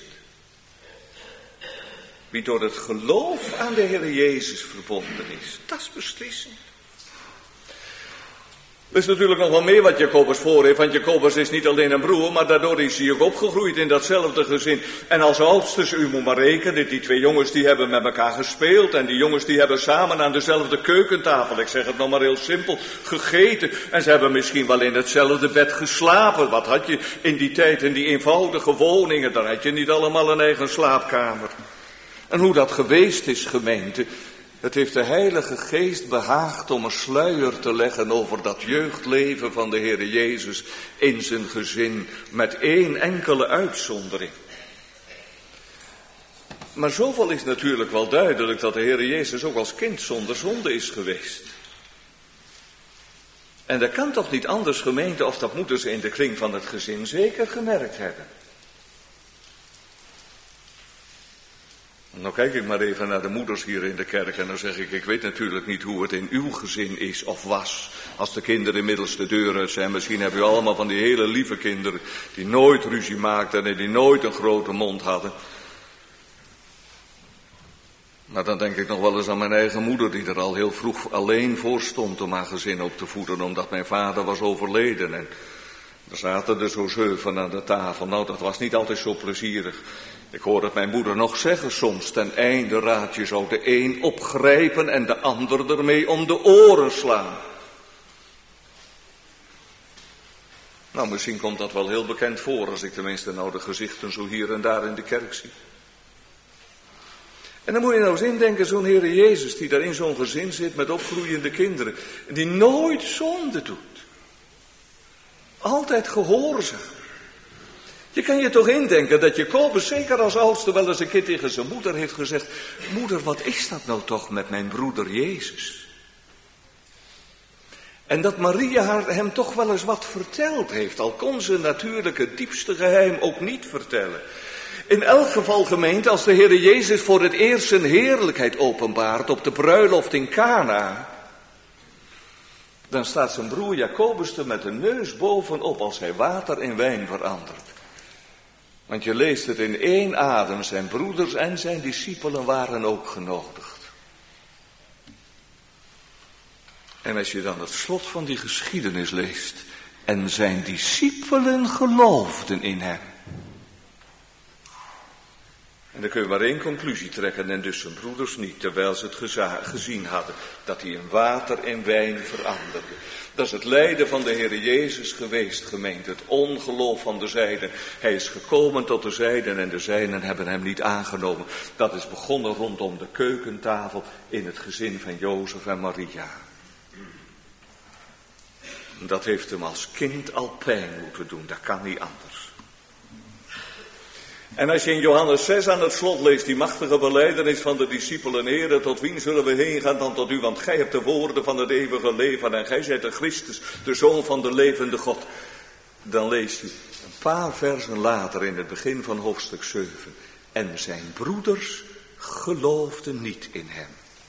Wie door het geloof aan de Heer Jezus verbonden is, dat is beslissend. Er is natuurlijk nog wel meer wat Jacobus voor heeft, want Jacobus is niet alleen een broer, maar daardoor is hij ook opgegroeid in datzelfde gezin. En als oudste, u moet maar rekenen, die twee jongens die hebben met elkaar gespeeld en die jongens die hebben samen aan dezelfde keukentafel, ik zeg het nog maar heel simpel, gegeten. En ze hebben misschien wel in hetzelfde bed geslapen. Wat had je in die tijd in die eenvoudige woningen, daar had je niet allemaal een eigen slaapkamer. En hoe dat geweest is, gemeente, het heeft de Heilige Geest behaagd om een sluier te leggen over dat jeugdleven van de Heere Jezus in zijn gezin, met één enkele uitzondering. Maar zoveel is natuurlijk wel duidelijk dat de Heere Jezus ook als kind zonder zonde is geweest. En dat kan toch niet anders, gemeente, of dat moeten ze in de kring van het gezin zeker gemerkt hebben. Nou kijk ik maar even naar de moeders hier in de kerk en dan zeg ik, ik weet natuurlijk niet hoe het in uw gezin is of was. Als de kinderen inmiddels de deur uit zijn, misschien hebben u allemaal van die hele lieve kinderen die nooit ruzie maakten en die nooit een grote mond hadden. Maar dan denk ik nog wel eens aan mijn eigen moeder die er al heel vroeg alleen voor stond om haar gezin op te voeden, omdat mijn vader was overleden. En er zaten er zo zeven aan de tafel. Nou, dat was niet altijd zo plezierig. Ik hoor het mijn moeder nog zeggen soms. Ten einde raad je zou de een opgrijpen en de ander ermee om de oren slaan. Nou, misschien komt dat wel heel bekend voor als ik tenminste nou de gezichten zo hier en daar in de kerk zie. En dan moet je nou eens indenken, zo'n Heere Jezus die daar in zo'n gezin zit met opgroeiende kinderen. Die nooit zonde doet. Altijd gehoorzaam. Je kan je toch indenken dat Jacobus zeker als oudste wel eens een keer tegen zijn moeder heeft gezegd: moeder, wat is dat nou toch met mijn broeder Jezus? En dat Maria haar, hem toch wel eens wat verteld heeft, al kon ze natuurlijk het diepste geheim ook niet vertellen. In elk geval, gemeente, als de Heere Jezus voor het eerst zijn heerlijkheid openbaart op de bruiloft in Kana, dan staat zijn broer Jacobus er met de neus bovenop als hij water in wijn verandert. Want je leest het in één adem, zijn broeders en zijn discipelen waren ook genodigd. En als je dan het slot van die geschiedenis leest, en zijn discipelen geloofden in hem. En dan kun je maar één conclusie trekken, en dus zijn broeders niet, terwijl ze het geza- gezien hadden, dat hij in water en wijn veranderde. Dat is het lijden van de Heere Jezus geweest, gemeente, het ongeloof van de zijden. Hij is gekomen tot de zijden en de zijden hebben hem niet aangenomen. Dat is begonnen rondom de keukentafel in het gezin van Jozef en Maria. Dat heeft hem als kind al pijn moeten doen, dat kan niet anders. En als je in Johannes zes aan het slot leest, die machtige belijdenis van de discipelen: Heere, tot wien zullen we heen gaan dan tot u, want gij hebt de woorden van het eeuwige leven en gij zijt de Christus, de Zoon van de levende God. Dan lees je een paar versen later in het begin van hoofdstuk zeven. En zijn broeders geloofden niet in hem.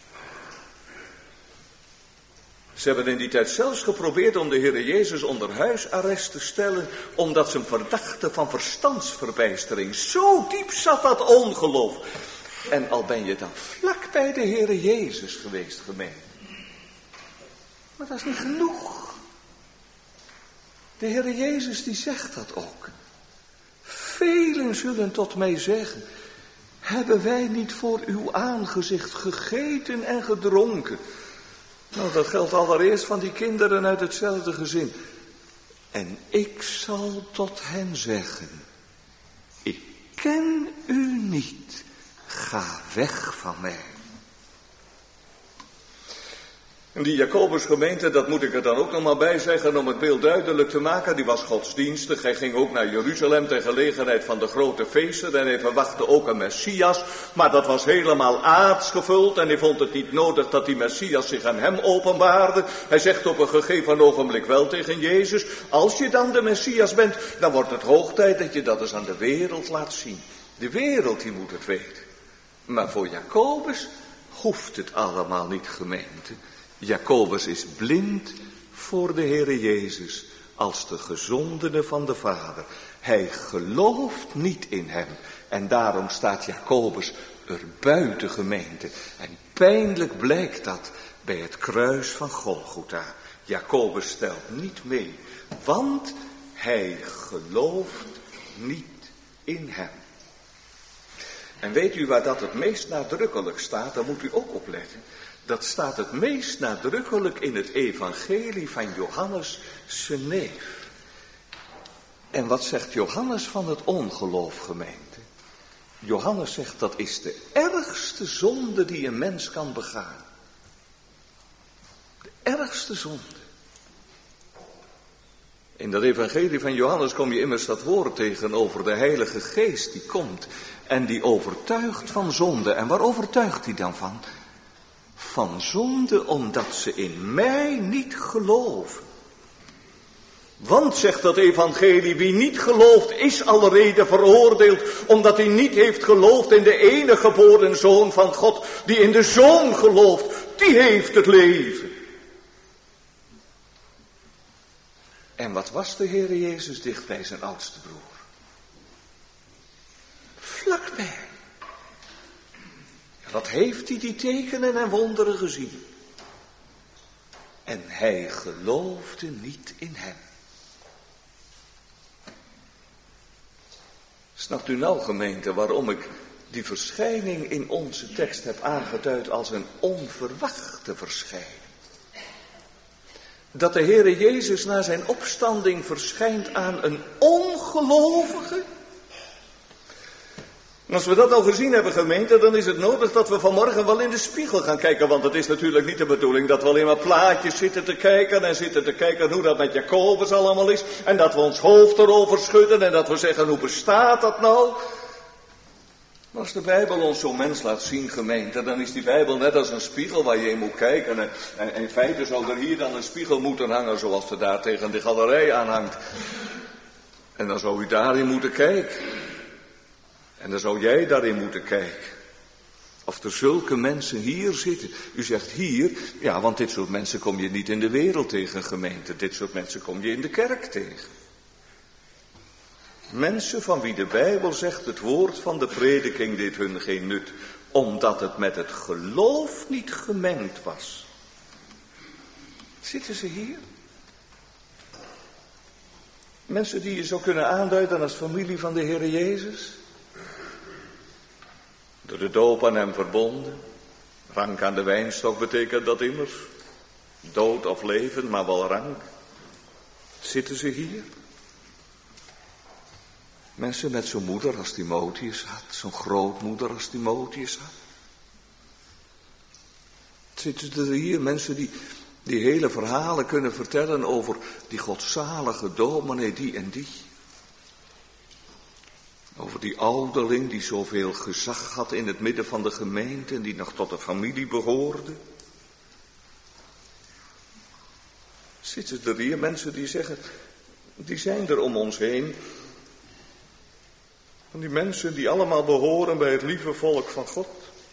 Ze hebben in die tijd zelfs geprobeerd om de Heere Jezus onder huisarrest te stellen, omdat ze hem verdachten van verstandsverbijstering. Zo diep zat dat ongeloof. En al ben je dan vlak bij de Heere Jezus geweest, gemeente. Maar dat is niet genoeg. De Heere Jezus die zegt dat ook. Velen zullen tot mij zeggen: hebben wij niet voor uw aangezicht gegeten en gedronken? Nou, dat geldt allereerst van die kinderen uit hetzelfde gezin. En ik zal tot hen zeggen: ik ken u niet, ga weg van mij. En die Jacobus gemeente, dat moet ik er dan ook nog maar bij zeggen om het beeld duidelijk te maken, die was godsdienstig. Hij ging ook naar Jeruzalem ter gelegenheid van de grote feesten en hij verwachtte ook een Messias. Maar dat was helemaal aards gevuld en hij vond het niet nodig dat die Messias zich aan hem openbaarde. Hij zegt op een gegeven ogenblik wel tegen Jezus: als je dan de Messias bent, dan wordt het hoog tijd dat je dat eens aan de wereld laat zien. De wereld die moet het weten. Maar voor Jacobus hoeft het allemaal niet, gemeente. Jacobus is blind voor de Heere Jezus als de gezondene van de Vader. Hij gelooft niet in hem en daarom staat Jacobus er buiten, gemeente. En pijnlijk blijkt dat bij het kruis van Golgotha. Jacobus stelt niet mee, want hij gelooft niet in hem. En weet u waar dat het meest nadrukkelijk staat? Daar moet u ook op letten. Dat staat het meest nadrukkelijk in het evangelie van Johannes, zijn neef. En wat zegt Johannes van het ongeloof, gemeente? Johannes zegt dat is de ergste zonde die een mens kan begaan. De ergste zonde. In dat evangelie van Johannes kom je immers dat woord tegen over de Heilige Geest die komt en die overtuigt van zonde. En waar overtuigt hij dan van? Van zonde omdat ze in mij niet geloven. Want, zegt dat evangelie, wie niet gelooft is alrede veroordeeld, omdat hij niet heeft geloofd in de enige geboren Zoon van God. Die in de Zoon gelooft, die heeft het leven. En wat was de Heere Jezus dicht bij zijn oudste broer? Vlakbij. Wat heeft hij die tekenen en wonderen gezien? En hij geloofde niet in hem. Snapt u nou, gemeente, waarom ik die verschijning in onze tekst heb aangeduid als een onverwachte verschijning? Dat de Heere Jezus na zijn opstanding verschijnt aan een ongelovige? En als we dat al gezien hebben, gemeente, dan is het nodig dat we vanmorgen wel in de spiegel gaan kijken. Want het is natuurlijk niet de bedoeling dat we alleen maar plaatjes zitten te kijken en zitten te kijken hoe dat met Jacobus allemaal is. En dat we ons hoofd erover schudden en dat we zeggen, hoe bestaat dat nou? Maar als de Bijbel ons zo'n mens laat zien, gemeente, dan is die Bijbel net als een spiegel waar je in moet kijken. En, en in feite zou er hier dan een spiegel moeten hangen zoals er daar tegen de galerij aanhangt. En dan zou u daarin moeten kijken. En dan zou jij daarin moeten kijken. Of er zulke mensen hier zitten. U zegt hier, ja, want dit soort mensen kom je niet in de wereld tegen, gemeente. Dit soort mensen kom je in de kerk tegen. Mensen van wie de Bijbel zegt, het woord van de prediking deed hun geen nut. Omdat het met het geloof niet gemengd was. Zitten ze hier? Mensen die je zou kunnen aanduiden als familie van de Heere Jezus. Door de doop aan hem verbonden. Rank aan de wijnstok betekent dat immers. Dood of leven, maar wel rank. Zitten ze hier? Mensen met zo'n moeder als Timotheus had. Zo'n grootmoeder als Timotheus had. Zitten er hier mensen die, die hele verhalen kunnen vertellen over die godzalige dominee die en die. Over die ouderling die zoveel gezag had in het midden van de gemeente en die nog tot de familie behoorde. Zitten er hier mensen die zeggen, die zijn er om ons heen. Van die mensen die allemaal behoren bij het lieve volk van God.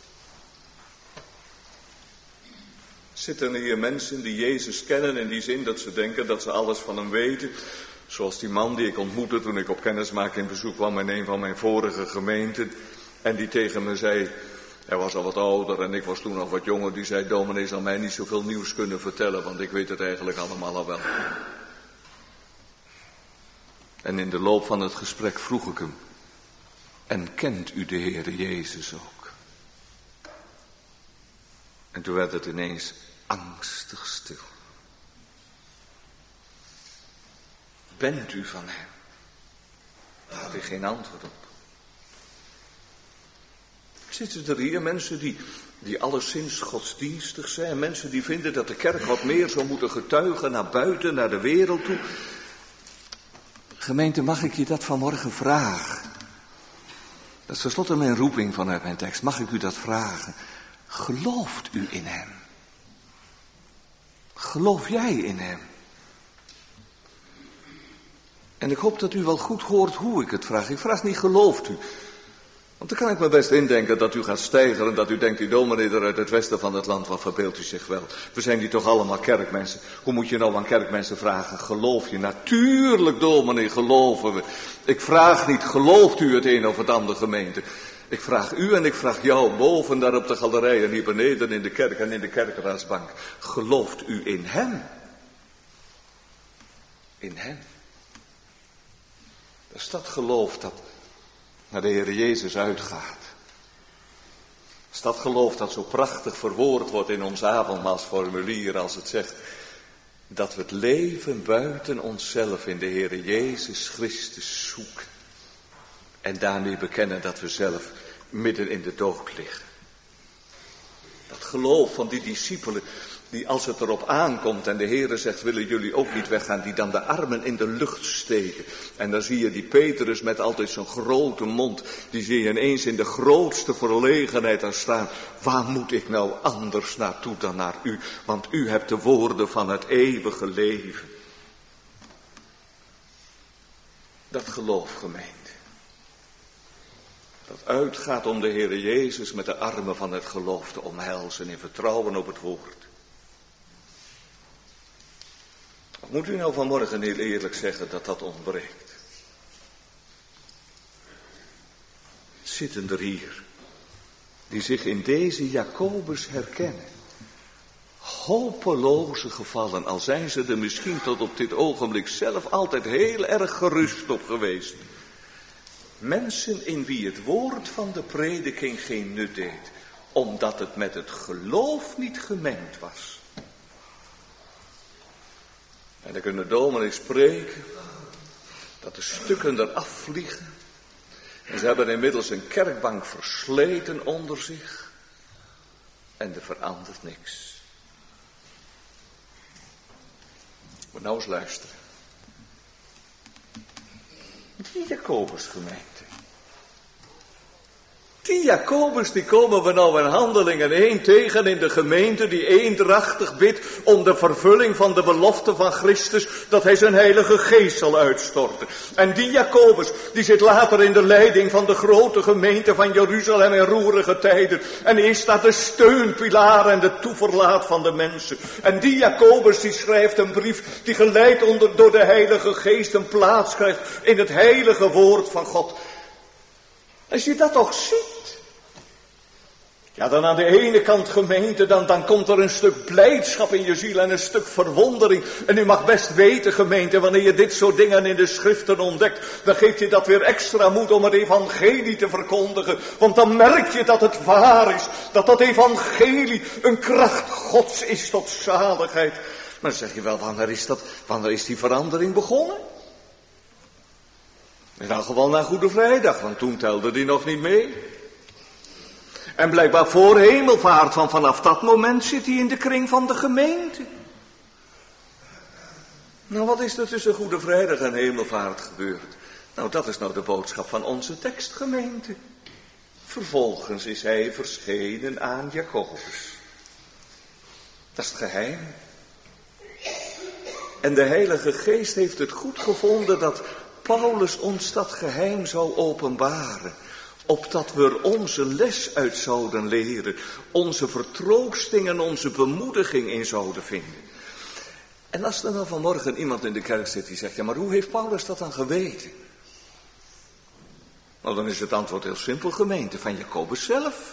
Zitten er hier mensen die Jezus kennen in die zin dat ze denken dat ze alles van hem weten. Zoals die man die ik ontmoette toen ik op kennismaking bezoek kwam in een van mijn vorige gemeenten. En die tegen me zei, hij was al wat ouder en ik was toen nog wat jonger. Die zei, dominee zal mij niet zoveel nieuws kunnen vertellen, want ik weet het eigenlijk allemaal al wel. En in de loop van het gesprek vroeg ik hem, en kent u de Heere Jezus ook? En toen werd het ineens angstig stil. Bent u van hem? Daar had ik geen antwoord op. Zitten er hier mensen die, die alleszins godsdienstig zijn? Mensen die vinden dat de kerk wat meer zou moeten getuigen naar buiten, naar de wereld toe? Gemeente, mag ik je dat vanmorgen vragen? Dat is tenslotte mijn roeping vanuit mijn tekst. Mag ik u dat vragen? Gelooft u in hem? Geloof jij in hem? En ik hoop dat u wel goed hoort hoe ik het vraag. Ik vraag niet, gelooft u? Want dan kan ik me best indenken dat u gaat stijgen en dat u denkt, die dominee er uit het westen van het land, wat verbeeldt u zich wel? We zijn hier toch allemaal kerkmensen. Hoe moet je nou aan kerkmensen vragen, geloof je? Natuurlijk, dominee, geloven we. Ik vraag niet, gelooft u het een of het andere, gemeente? Ik vraag u en ik vraag jou boven daar op de galerij en hier beneden in de kerk en in de kerkraadsbank. Gelooft u in hem? In hem? Dat is dat geloof dat naar de Heere Jezus uitgaat. Dat is dat geloof dat zo prachtig verwoord wordt in ons avondmaalsformulier als het zegt dat we het leven buiten onszelf in de Heere Jezus Christus zoeken. En daarmee bekennen dat we zelf midden in de dood liggen. Dat geloof van die discipelen, die als het erop aankomt en de Heere zegt, willen jullie ook niet weggaan, die dan de armen in de lucht steken. En dan zie je die Petrus met altijd zo'n grote mond, die zie je ineens in de grootste verlegenheid daar staan. Waar moet ik nou anders naartoe dan naar u? Want u hebt de woorden van het eeuwige leven. Dat geloof, gemeente. Dat uitgaat om de Heere Jezus met de armen van het geloof te omhelzen in vertrouwen op het woord. Of moet u nou vanmorgen heel eerlijk zeggen dat dat ontbreekt? Zitten er hier die zich in deze Jacobus herkennen. Hopeloze gevallen, al zijn ze er misschien tot op dit ogenblik zelf altijd heel erg gerust op geweest. Mensen in wie het woord van de prediking geen nut deed, omdat het met het geloof niet gemengd was. En dan kunnen dominees spreken, dat de stukken eraf vliegen. En ze hebben inmiddels een kerkbank versleten onder zich. En er verandert niks. Moet nou eens luisteren. Die Jacobus gemeente. Die Jacobus die komen we nou in Handelingen één tegen in de gemeente die eendrachtig bidt om de vervulling van de belofte van Christus, dat hij zijn heilige geest zal uitstorten. En die Jacobus die zit later in de leiding van de grote gemeente van Jeruzalem in roerige tijden. En is dat de steunpilaar en de toeverlaat van de mensen. En die Jacobus die schrijft een brief die geleid onder, door de heilige geest een plaats krijgt in het heilige woord van God. Als je dat toch ziet. Ja, dan aan de ene kant gemeente, dan, dan komt er een stuk blijdschap in je ziel en een stuk verwondering. En u mag best weten gemeente, wanneer je dit soort dingen in de schriften ontdekt, dan geeft je dat weer extra moed om het evangelie te verkondigen. Want dan merk je dat het waar is, dat dat evangelie een kracht Gods is tot zaligheid. Maar dan zeg je wel, wanneer is dat, wanneer is die verandering begonnen? In elk geval na Goede Vrijdag, want toen telde die nog niet mee. En blijkbaar voor hemelvaart, van vanaf dat moment zit hij in de kring van de gemeente. Nou, wat is er tussen Goede Vrijdag en hemelvaart gebeurd? Nou, dat is nou de boodschap van onze tekstgemeente. Vervolgens is hij verschenen aan Jacobus. Dat is het geheim. En de Heilige Geest heeft het goed gevonden dat Paulus ons dat geheim zou openbaren, opdat we er onze les uit zouden leren, onze vertroosting en onze bemoediging in zouden vinden. En als er dan vanmorgen iemand in de kerk zit die zegt, ja, maar hoe heeft Paulus dat dan geweten? Nou, dan is het antwoord heel simpel, gemeente, van Jacobus zelf.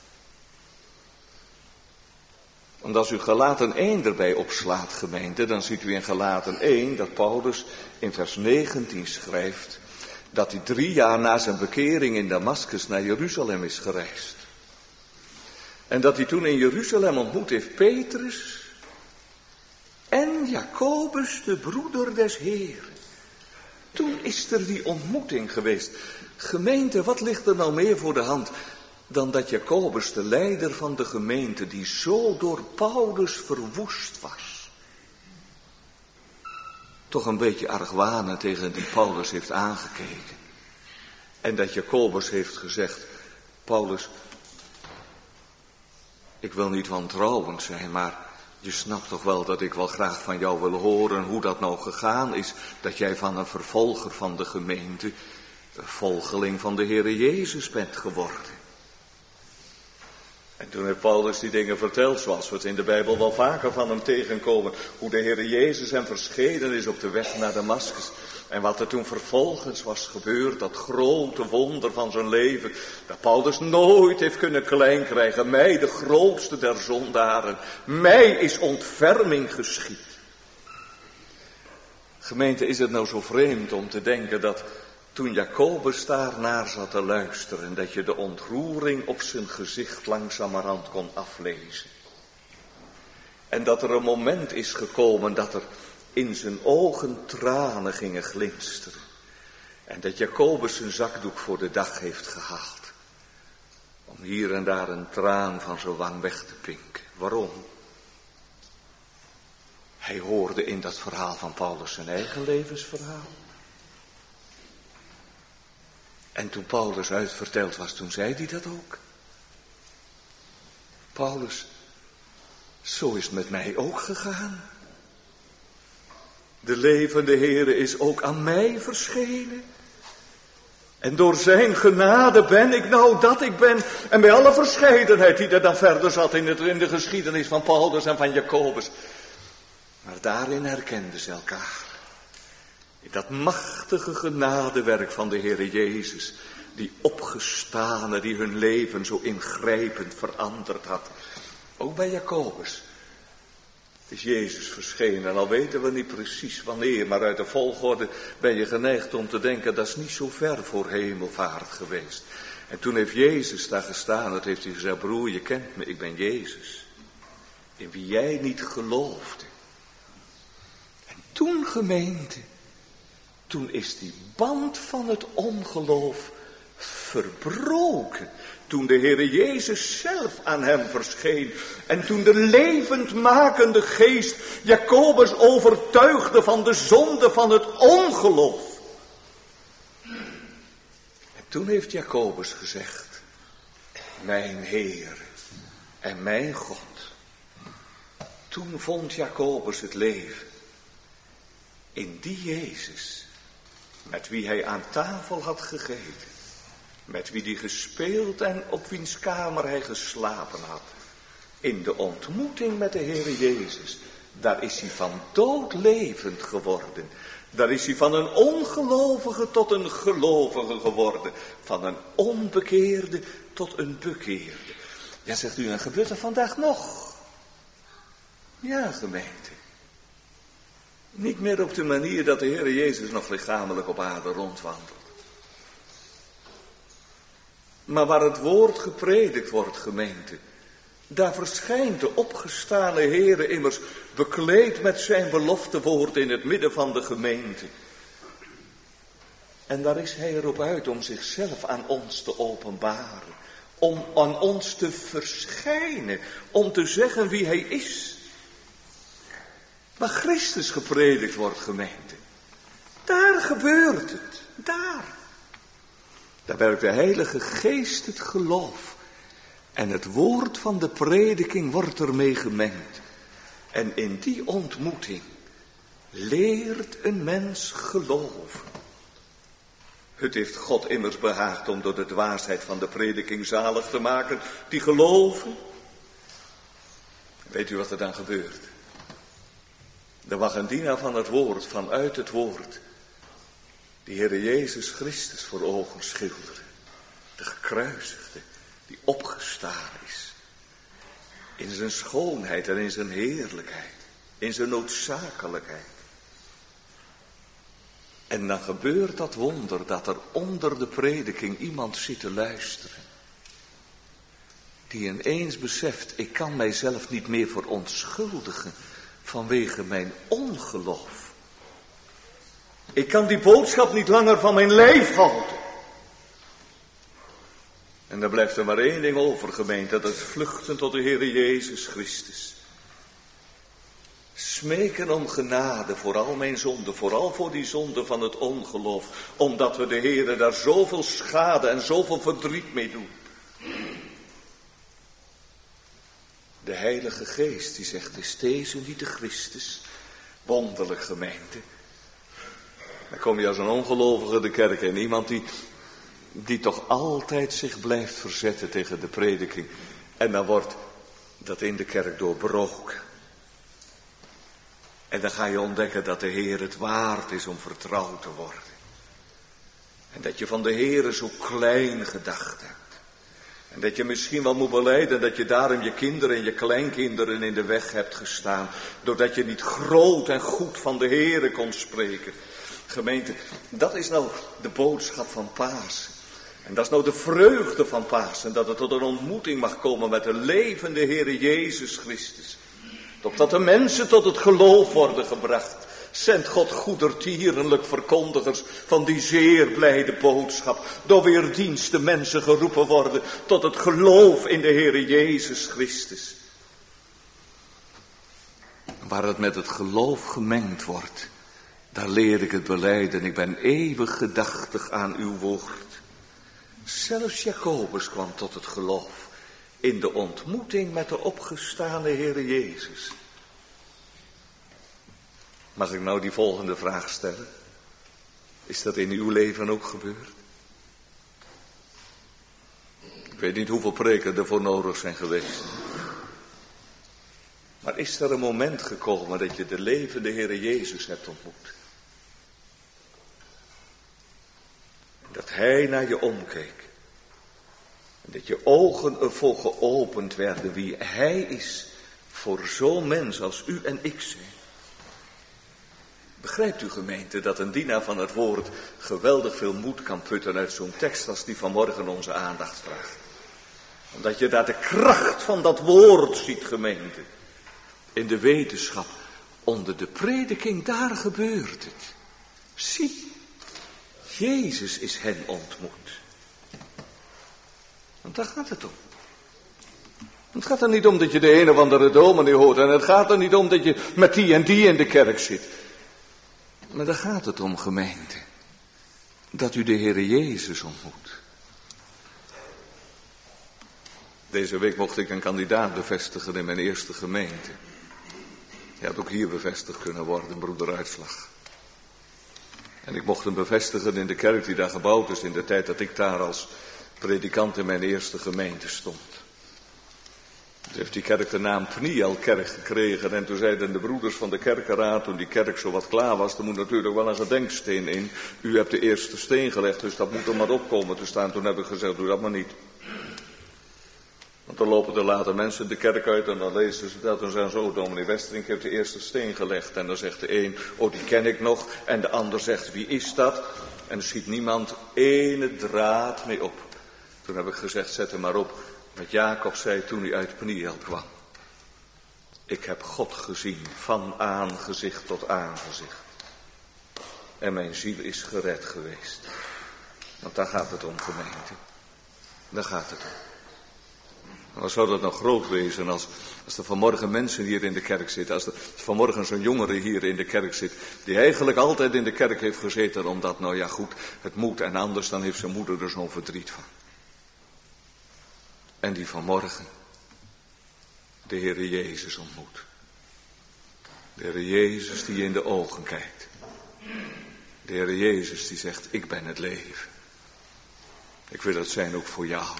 Want als u Galaten één erbij opslaat, gemeente, dan ziet u in Galaten één dat Paulus in vers negentien schrijft dat hij drie jaar na zijn bekering in Damaskus naar Jeruzalem is gereisd. En dat hij toen in Jeruzalem ontmoet heeft Petrus en Jacobus, de broeder des Heeren. Toen is er die ontmoeting geweest. Gemeente, wat ligt er nou meer voor de hand dan dat Jacobus, de leider van de gemeente, die zo door Paulus verwoest was, toch een beetje argwanend tegen die Paulus heeft aangekeken. En dat Jacobus heeft gezegd, Paulus, ik wil niet wantrouwend zijn, maar je snapt toch wel dat ik wel graag van jou wil horen hoe dat nou gegaan is, dat jij van een vervolger van de gemeente, de volgeling van de Heere Jezus bent geworden. En toen heeft Paulus die dingen verteld, zoals we het in de Bijbel wel vaker van hem tegenkomen. Hoe de Heere Jezus hem verschenen is op de weg naar Damaskus. En wat er toen vervolgens was gebeurd, dat grote wonder van zijn leven. Dat Paulus nooit heeft kunnen klein krijgen. Mij, de grootste der zondaren. Mij is ontferming geschied. Gemeente, is het nou zo vreemd om te denken dat toen Jacobus daarnaar zat te luisteren, dat je de ontroering op zijn gezicht langzamerhand kon aflezen. En dat er een moment is gekomen dat er in zijn ogen tranen gingen glinsteren. En dat Jacobus zijn zakdoek voor de dag heeft gehaald. Om hier en daar een traan van zijn wang weg te pinken. Waarom? Hij hoorde in dat verhaal van Paulus zijn eigen levensverhaal. En toen Paulus uitverteld was, toen zei hij dat ook. Paulus, zo is het met mij ook gegaan. De levende Heere is ook aan mij verschenen. En door zijn genade ben ik nou dat ik ben. En bij alle verscheidenheid die er dan verder zat in, het, in de geschiedenis van Paulus en van Jacobus. Maar daarin herkenden ze elkaar. In dat machtige genadewerk van de Heere Jezus. Die opgestane, die hun leven zo ingrijpend veranderd had. Ook bij Jacobus. Het is Jezus verschenen en al weten we niet precies wanneer, maar uit de volgorde ben je geneigd om te denken, dat is niet zo ver voor hemelvaart geweest. En toen heeft Jezus daar gestaan, dat heeft hij gezegd, broer, je kent me, ik ben Jezus. In wie jij niet geloofde. En toen, gemeente, toen is die band van het ongeloof verbroken. Toen de Heere Jezus zelf aan hem verscheen. En toen de levendmakende geest Jacobus overtuigde van de zonde van het ongeloof. En toen heeft Jacobus gezegd, mijn Heer en mijn God. Toen vond Jacobus het leven in die Jezus, met wie hij aan tafel had gegeten. Met wie die gespeeld en op wiens kamer hij geslapen had. In de ontmoeting met de Heere Jezus. Daar is hij van dood levend geworden. Daar is hij van een ongelovige tot een gelovige geworden. Van een onbekeerde tot een bekeerde. Ja, zegt u, en gebeurt er vandaag nog? Ja, gemeente. Niet meer op de manier dat de Heere Jezus nog lichamelijk op aarde rondwandelt. Maar waar het woord gepredikt wordt, gemeente, daar verschijnt de opgestane Heere immers bekleed met zijn beloftewoord in het midden van de gemeente. En daar is hij erop uit om zichzelf aan ons te openbaren, om aan ons te verschijnen, om te zeggen wie hij is. Waar Christus gepredikt wordt, gemeente, daar gebeurt het, daar. Daar werkt de Heilige Geest het geloof. En het woord van de prediking wordt ermee gemengd. En in die ontmoeting leert een mens geloven. Het heeft God immers behaagd om door de dwaasheid van de prediking zalig te maken die geloven. Weet u wat er dan gebeurt? Er mag een dienaar van het woord, vanuit het woord, die Heere Jezus Christus voor ogen schilderen. De gekruisigde, die opgestaan is. In zijn schoonheid en in zijn heerlijkheid. In zijn noodzakelijkheid. En dan gebeurt dat wonder dat er onder de prediking iemand zit te luisteren. Die ineens beseft, ik kan mijzelf niet meer verontschuldigen vanwege mijn ongeloof. Ik kan die boodschap niet langer van mijn lijf houden. En dan blijft er maar één ding over, gemeente, dat is vluchten tot de Heere Jezus Christus. Smeken om genade voor al mijn zonden, vooral voor die zonde van het ongeloof. Omdat we de Heere daar zoveel schade en zoveel verdriet mee doen. De Heilige Geest die zegt, is deze niet de Christus? Wonderlijk, gemeente. Dan kom je als een ongelovige de kerk in. Iemand die, die toch altijd zich blijft verzetten tegen de prediking. En dan wordt dat in de kerk doorbroken. En dan ga je ontdekken dat de Heer het waard is om vertrouwd te worden. En dat je van de Heer zo klein gedacht hebt. En dat je misschien wel moet belijden dat je daarom je kinderen en je kleinkinderen in de weg hebt gestaan. Doordat je niet groot en goed van de Heer kon spreken. Gemeente, dat is nou de boodschap van Pasen. En dat is nou de vreugde van Pasen. Dat het tot een ontmoeting mag komen met de levende Heere Jezus Christus. Opdat de mensen tot het geloof worden gebracht. Zendt God goedertierenlijk verkondigers van die zeer blijde boodschap. Door weer diensten mensen geroepen worden tot het geloof in de Heere Jezus Christus. Waar het met het geloof gemengd wordt, daar leer ik het belijden. Ik ben eeuwig gedachtig aan uw woord. Zelfs Jacobus kwam tot het geloof in de ontmoeting met de opgestane Heere Jezus. Mag ik nou die volgende vraag stellen? Is dat in uw leven ook gebeurd? Ik weet niet hoeveel preken er voor nodig zijn geweest. Maar is er een moment gekomen dat je de levende Heere Jezus hebt ontmoet? Dat Hij naar je omkeek. En dat je ogen ervoor geopend werden wie Hij is voor zo'n mens als u en ik zijn. Begrijpt u, gemeente, dat een dienaar van het woord geweldig veel moed kan putten uit zo'n tekst als die vanmorgen onze aandacht vraagt. Omdat je daar de kracht van dat woord ziet, gemeente. In de wetenschap, onder de prediking, daar gebeurt het. Zie, Jezus is hen ontmoet. Want daar gaat het om. Het gaat er niet om dat je de een of andere dominee hoort. En het gaat er niet om dat je met die en die in de kerk zit. Maar daar gaat het om, gemeente. Dat u de Heere Jezus ontmoet. Deze week mocht ik een kandidaat bevestigen in mijn eerste gemeente. Hij had ook hier bevestigd kunnen worden, broeder Uitslag. En ik mocht hem bevestigen in de kerk die daar gebouwd is in de tijd dat ik daar als predikant in mijn eerste gemeente stond. Toen heeft die kerk de naam Pnielkerk gekregen en toen zeiden de broeders van de kerkenraad, toen die kerk zo wat klaar was, er moet natuurlijk wel een gedenksteen in. U hebt de eerste steen gelegd, dus dat moet er maar opkomen te staan. Toen heb ik gezegd, doe dat maar niet. Want dan lopen er later mensen de kerk uit en dan lezen ze dat en zeggen zo, dominee Westerink heeft de eerste steen gelegd. En dan zegt de een, oh die ken ik nog. En de ander zegt, wie is dat? En er schiet niemand ene draad mee op. Toen heb ik gezegd, zet hem maar op. Wat Jacob zei toen hij uit Peniel kwam. Ik heb God gezien van aangezicht tot aangezicht. En mijn ziel is gered geweest. Want daar gaat het om, gemeente. Daar gaat het om. Wat zou dat nou groot wezen als, als er vanmorgen mensen hier in de kerk zitten. Als er vanmorgen zo'n jongere hier in de kerk zit. Die eigenlijk altijd in de kerk heeft gezeten. Omdat, nou ja goed, het moet en anders dan heeft zijn moeder er zo'n verdriet van. En die vanmorgen de Heere Jezus ontmoet. De Heere Jezus die in de ogen kijkt. De Heere Jezus die zegt, ik ben het leven. Ik wil het zijn ook voor jou.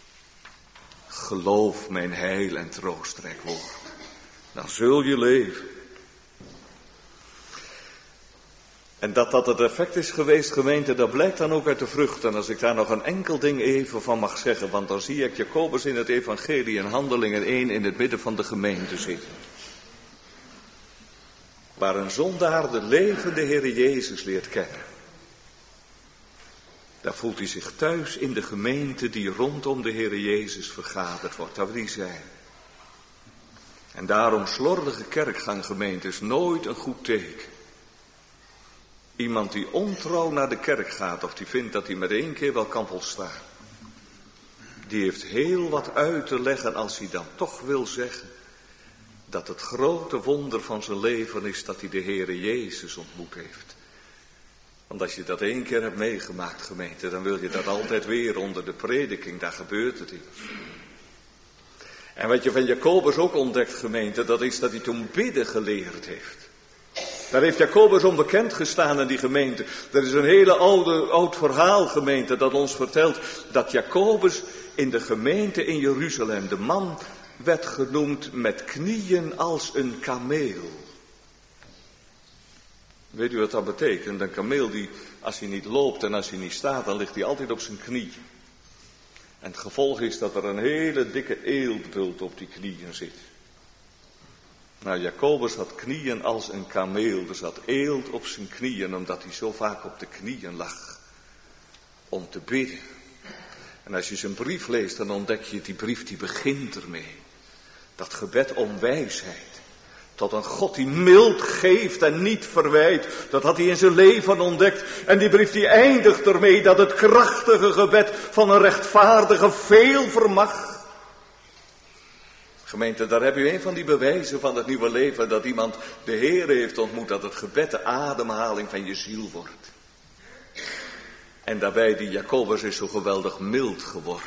Geloof mijn heil en troostrijk woord. Dan zul je leven. En dat dat het effect is geweest, gemeente, dat blijkt dan ook uit de vrucht. En als ik daar nog een enkel ding even van mag zeggen, want dan zie ik Jacobus in het evangelie in Handelingen één in het midden van de gemeente zitten. Waar een zondaar de levende Heere Jezus leert kennen. Daar voelt hij zich thuis in de gemeente die rondom de Heere Jezus vergaderd wordt, daar wil hij zijn. En daarom slordige kerkgang, gemeente, is nooit een goed teken. Iemand die ontrouw naar de kerk gaat of die vindt dat hij met één keer wel kan volstaan. Die heeft heel wat uit te leggen als hij dan toch wil zeggen dat het grote wonder van zijn leven is dat hij de Heere Jezus ontmoet heeft. Want als je dat één keer hebt meegemaakt, gemeente, dan wil je dat altijd weer onder de prediking, daar gebeurt het iets. En wat je van Jacobus ook ontdekt, gemeente, dat is dat hij toen bidden geleerd heeft. Daar heeft Jacobus onbekend gestaan in die gemeente. Er is een hele oude, oud verhaal, gemeente, dat ons vertelt dat Jacobus in de gemeente in Jeruzalem, de man werd genoemd met knieën als een kameel. Weet u wat dat betekent? Een kameel die, als hij niet loopt en als hij niet staat, dan ligt hij altijd op zijn knie. En het gevolg is dat er een hele dikke eeltbult op die knieën zit. Nou, Jacobus had knieën als een kameel, dus had eelt op zijn knieën, omdat hij zo vaak op de knieën lag. Om te bidden. En als je zijn brief leest, dan ontdek je, die brief die begint ermee. Dat gebed om wijsheid. Tot een God die mild geeft en niet verwijt. Dat had hij in zijn leven ontdekt. En die brief die eindigt ermee dat het krachtige gebed van een rechtvaardige veel vermag. Gemeente, daar heb u een van die bewijzen van het nieuwe leven. Dat iemand de Heer heeft ontmoet. Dat het gebed de ademhaling van je ziel wordt. En daarbij die Jacobus is zo geweldig mild geworden.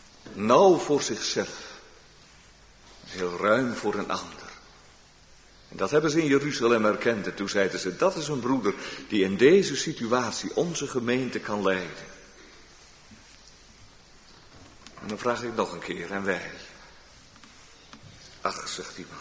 Nauw voor zichzelf. Heel ruim voor een ander. En dat hebben ze in Jeruzalem erkend. En toen zeiden ze, dat is een broeder die in deze situatie onze gemeente kan leiden. En dan vraag ik nog een keer, en wij? Ach, zegt iemand.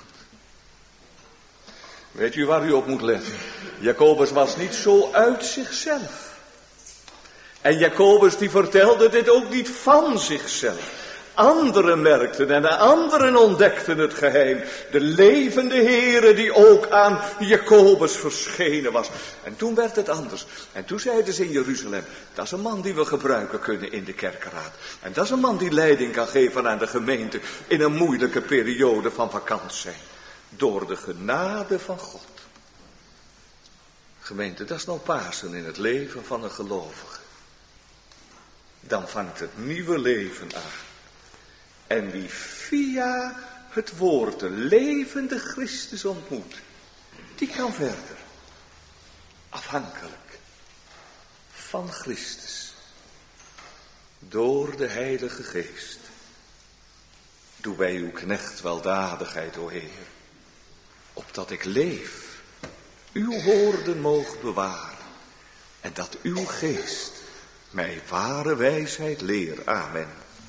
Weet u waar u op moet letten? Jacobus was niet zo uit zichzelf. En Jacobus die vertelde dit ook niet van zichzelf. Anderen merkten en de anderen ontdekten het geheim. De levende Heere die ook aan Jacobus verschenen was. En toen werd het anders. En toen zeiden ze in Jeruzalem, dat is een man die we gebruiken kunnen in de kerkenraad. En dat is een man die leiding kan geven aan de gemeente in een moeilijke periode van vakantie. Door de genade van God. Gemeente, dat is nou Pasen in het leven van een gelovige. Dan vangt het nieuwe leven aan. En wie via het woord de levende Christus ontmoet, die kan verder. Afhankelijk van Christus. Door de Heilige Geest. Doe bij uw knecht weldadigheid, o Heer. Opdat ik leef, uw woorden mogen bewaren. En dat uw geest mij ware wijsheid leer. Amen.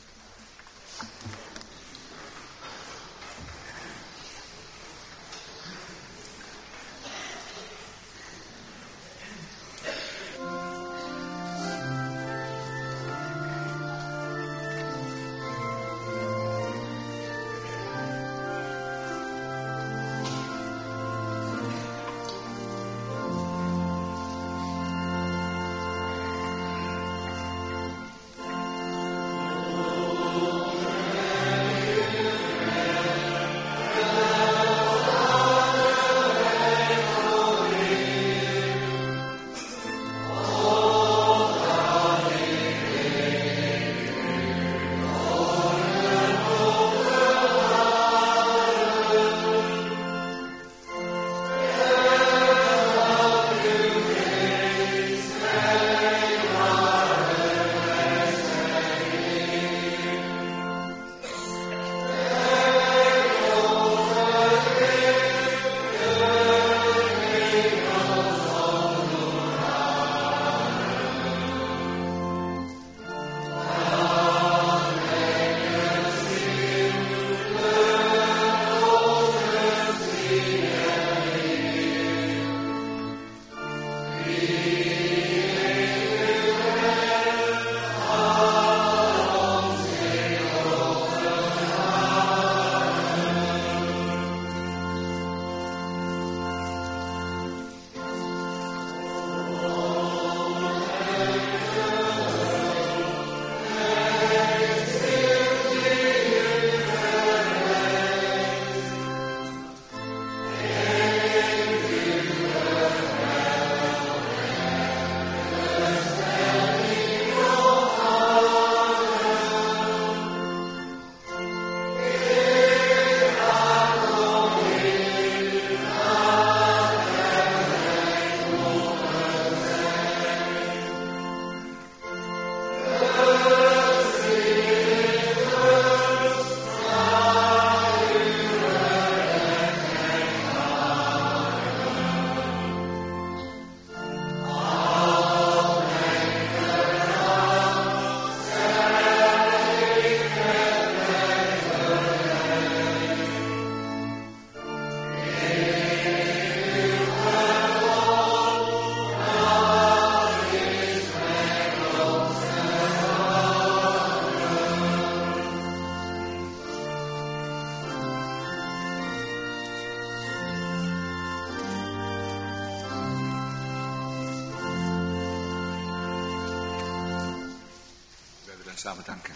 Samen danken.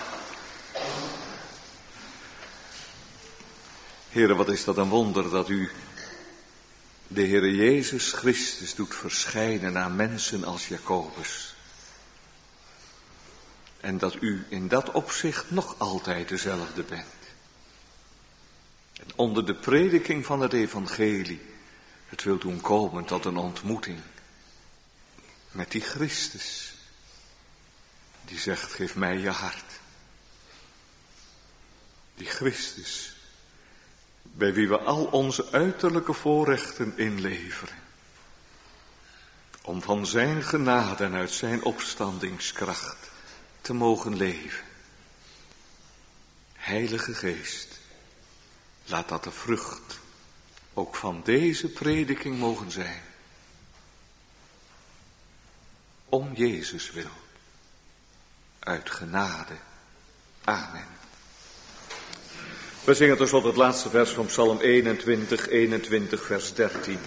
Heere, wat is dat een wonder dat u de Heere Jezus Christus doet verschijnen aan mensen als Jacobus. En dat u in dat opzicht nog altijd dezelfde bent. En onder de prediking van het evangelie het wil doen komen tot een ontmoeting met die Christus. Die zegt, geef mij je hart. Die Christus, bij wie we al onze uiterlijke voorrechten inleveren, om van zijn genade en uit zijn opstandingskracht te mogen leven. Heilige Geest, laat dat de vrucht ook van deze prediking mogen zijn. Om Jezus wil, uit genade. Amen. We zingen tenslotte het laatste vers van Psalm eenentwintig, eenentwintig vers dertien.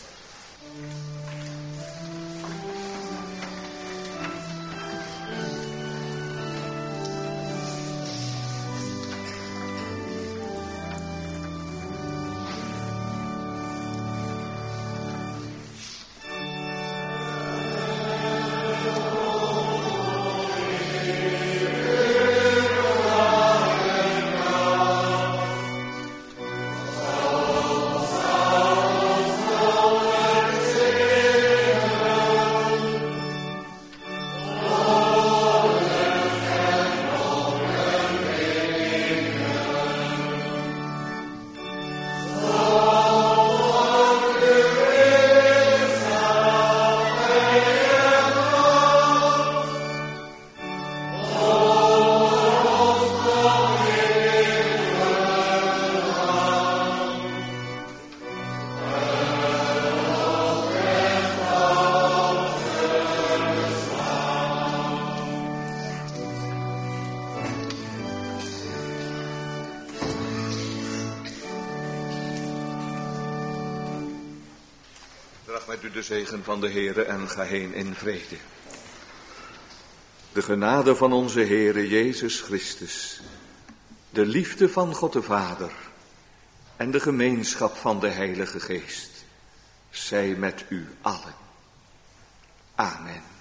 Met u de zegen van de Heere en ga heen in vrede. De genade van onze Heere Jezus Christus, de liefde van God de Vader en de gemeenschap van de Heilige Geest, zij met u allen. Amen.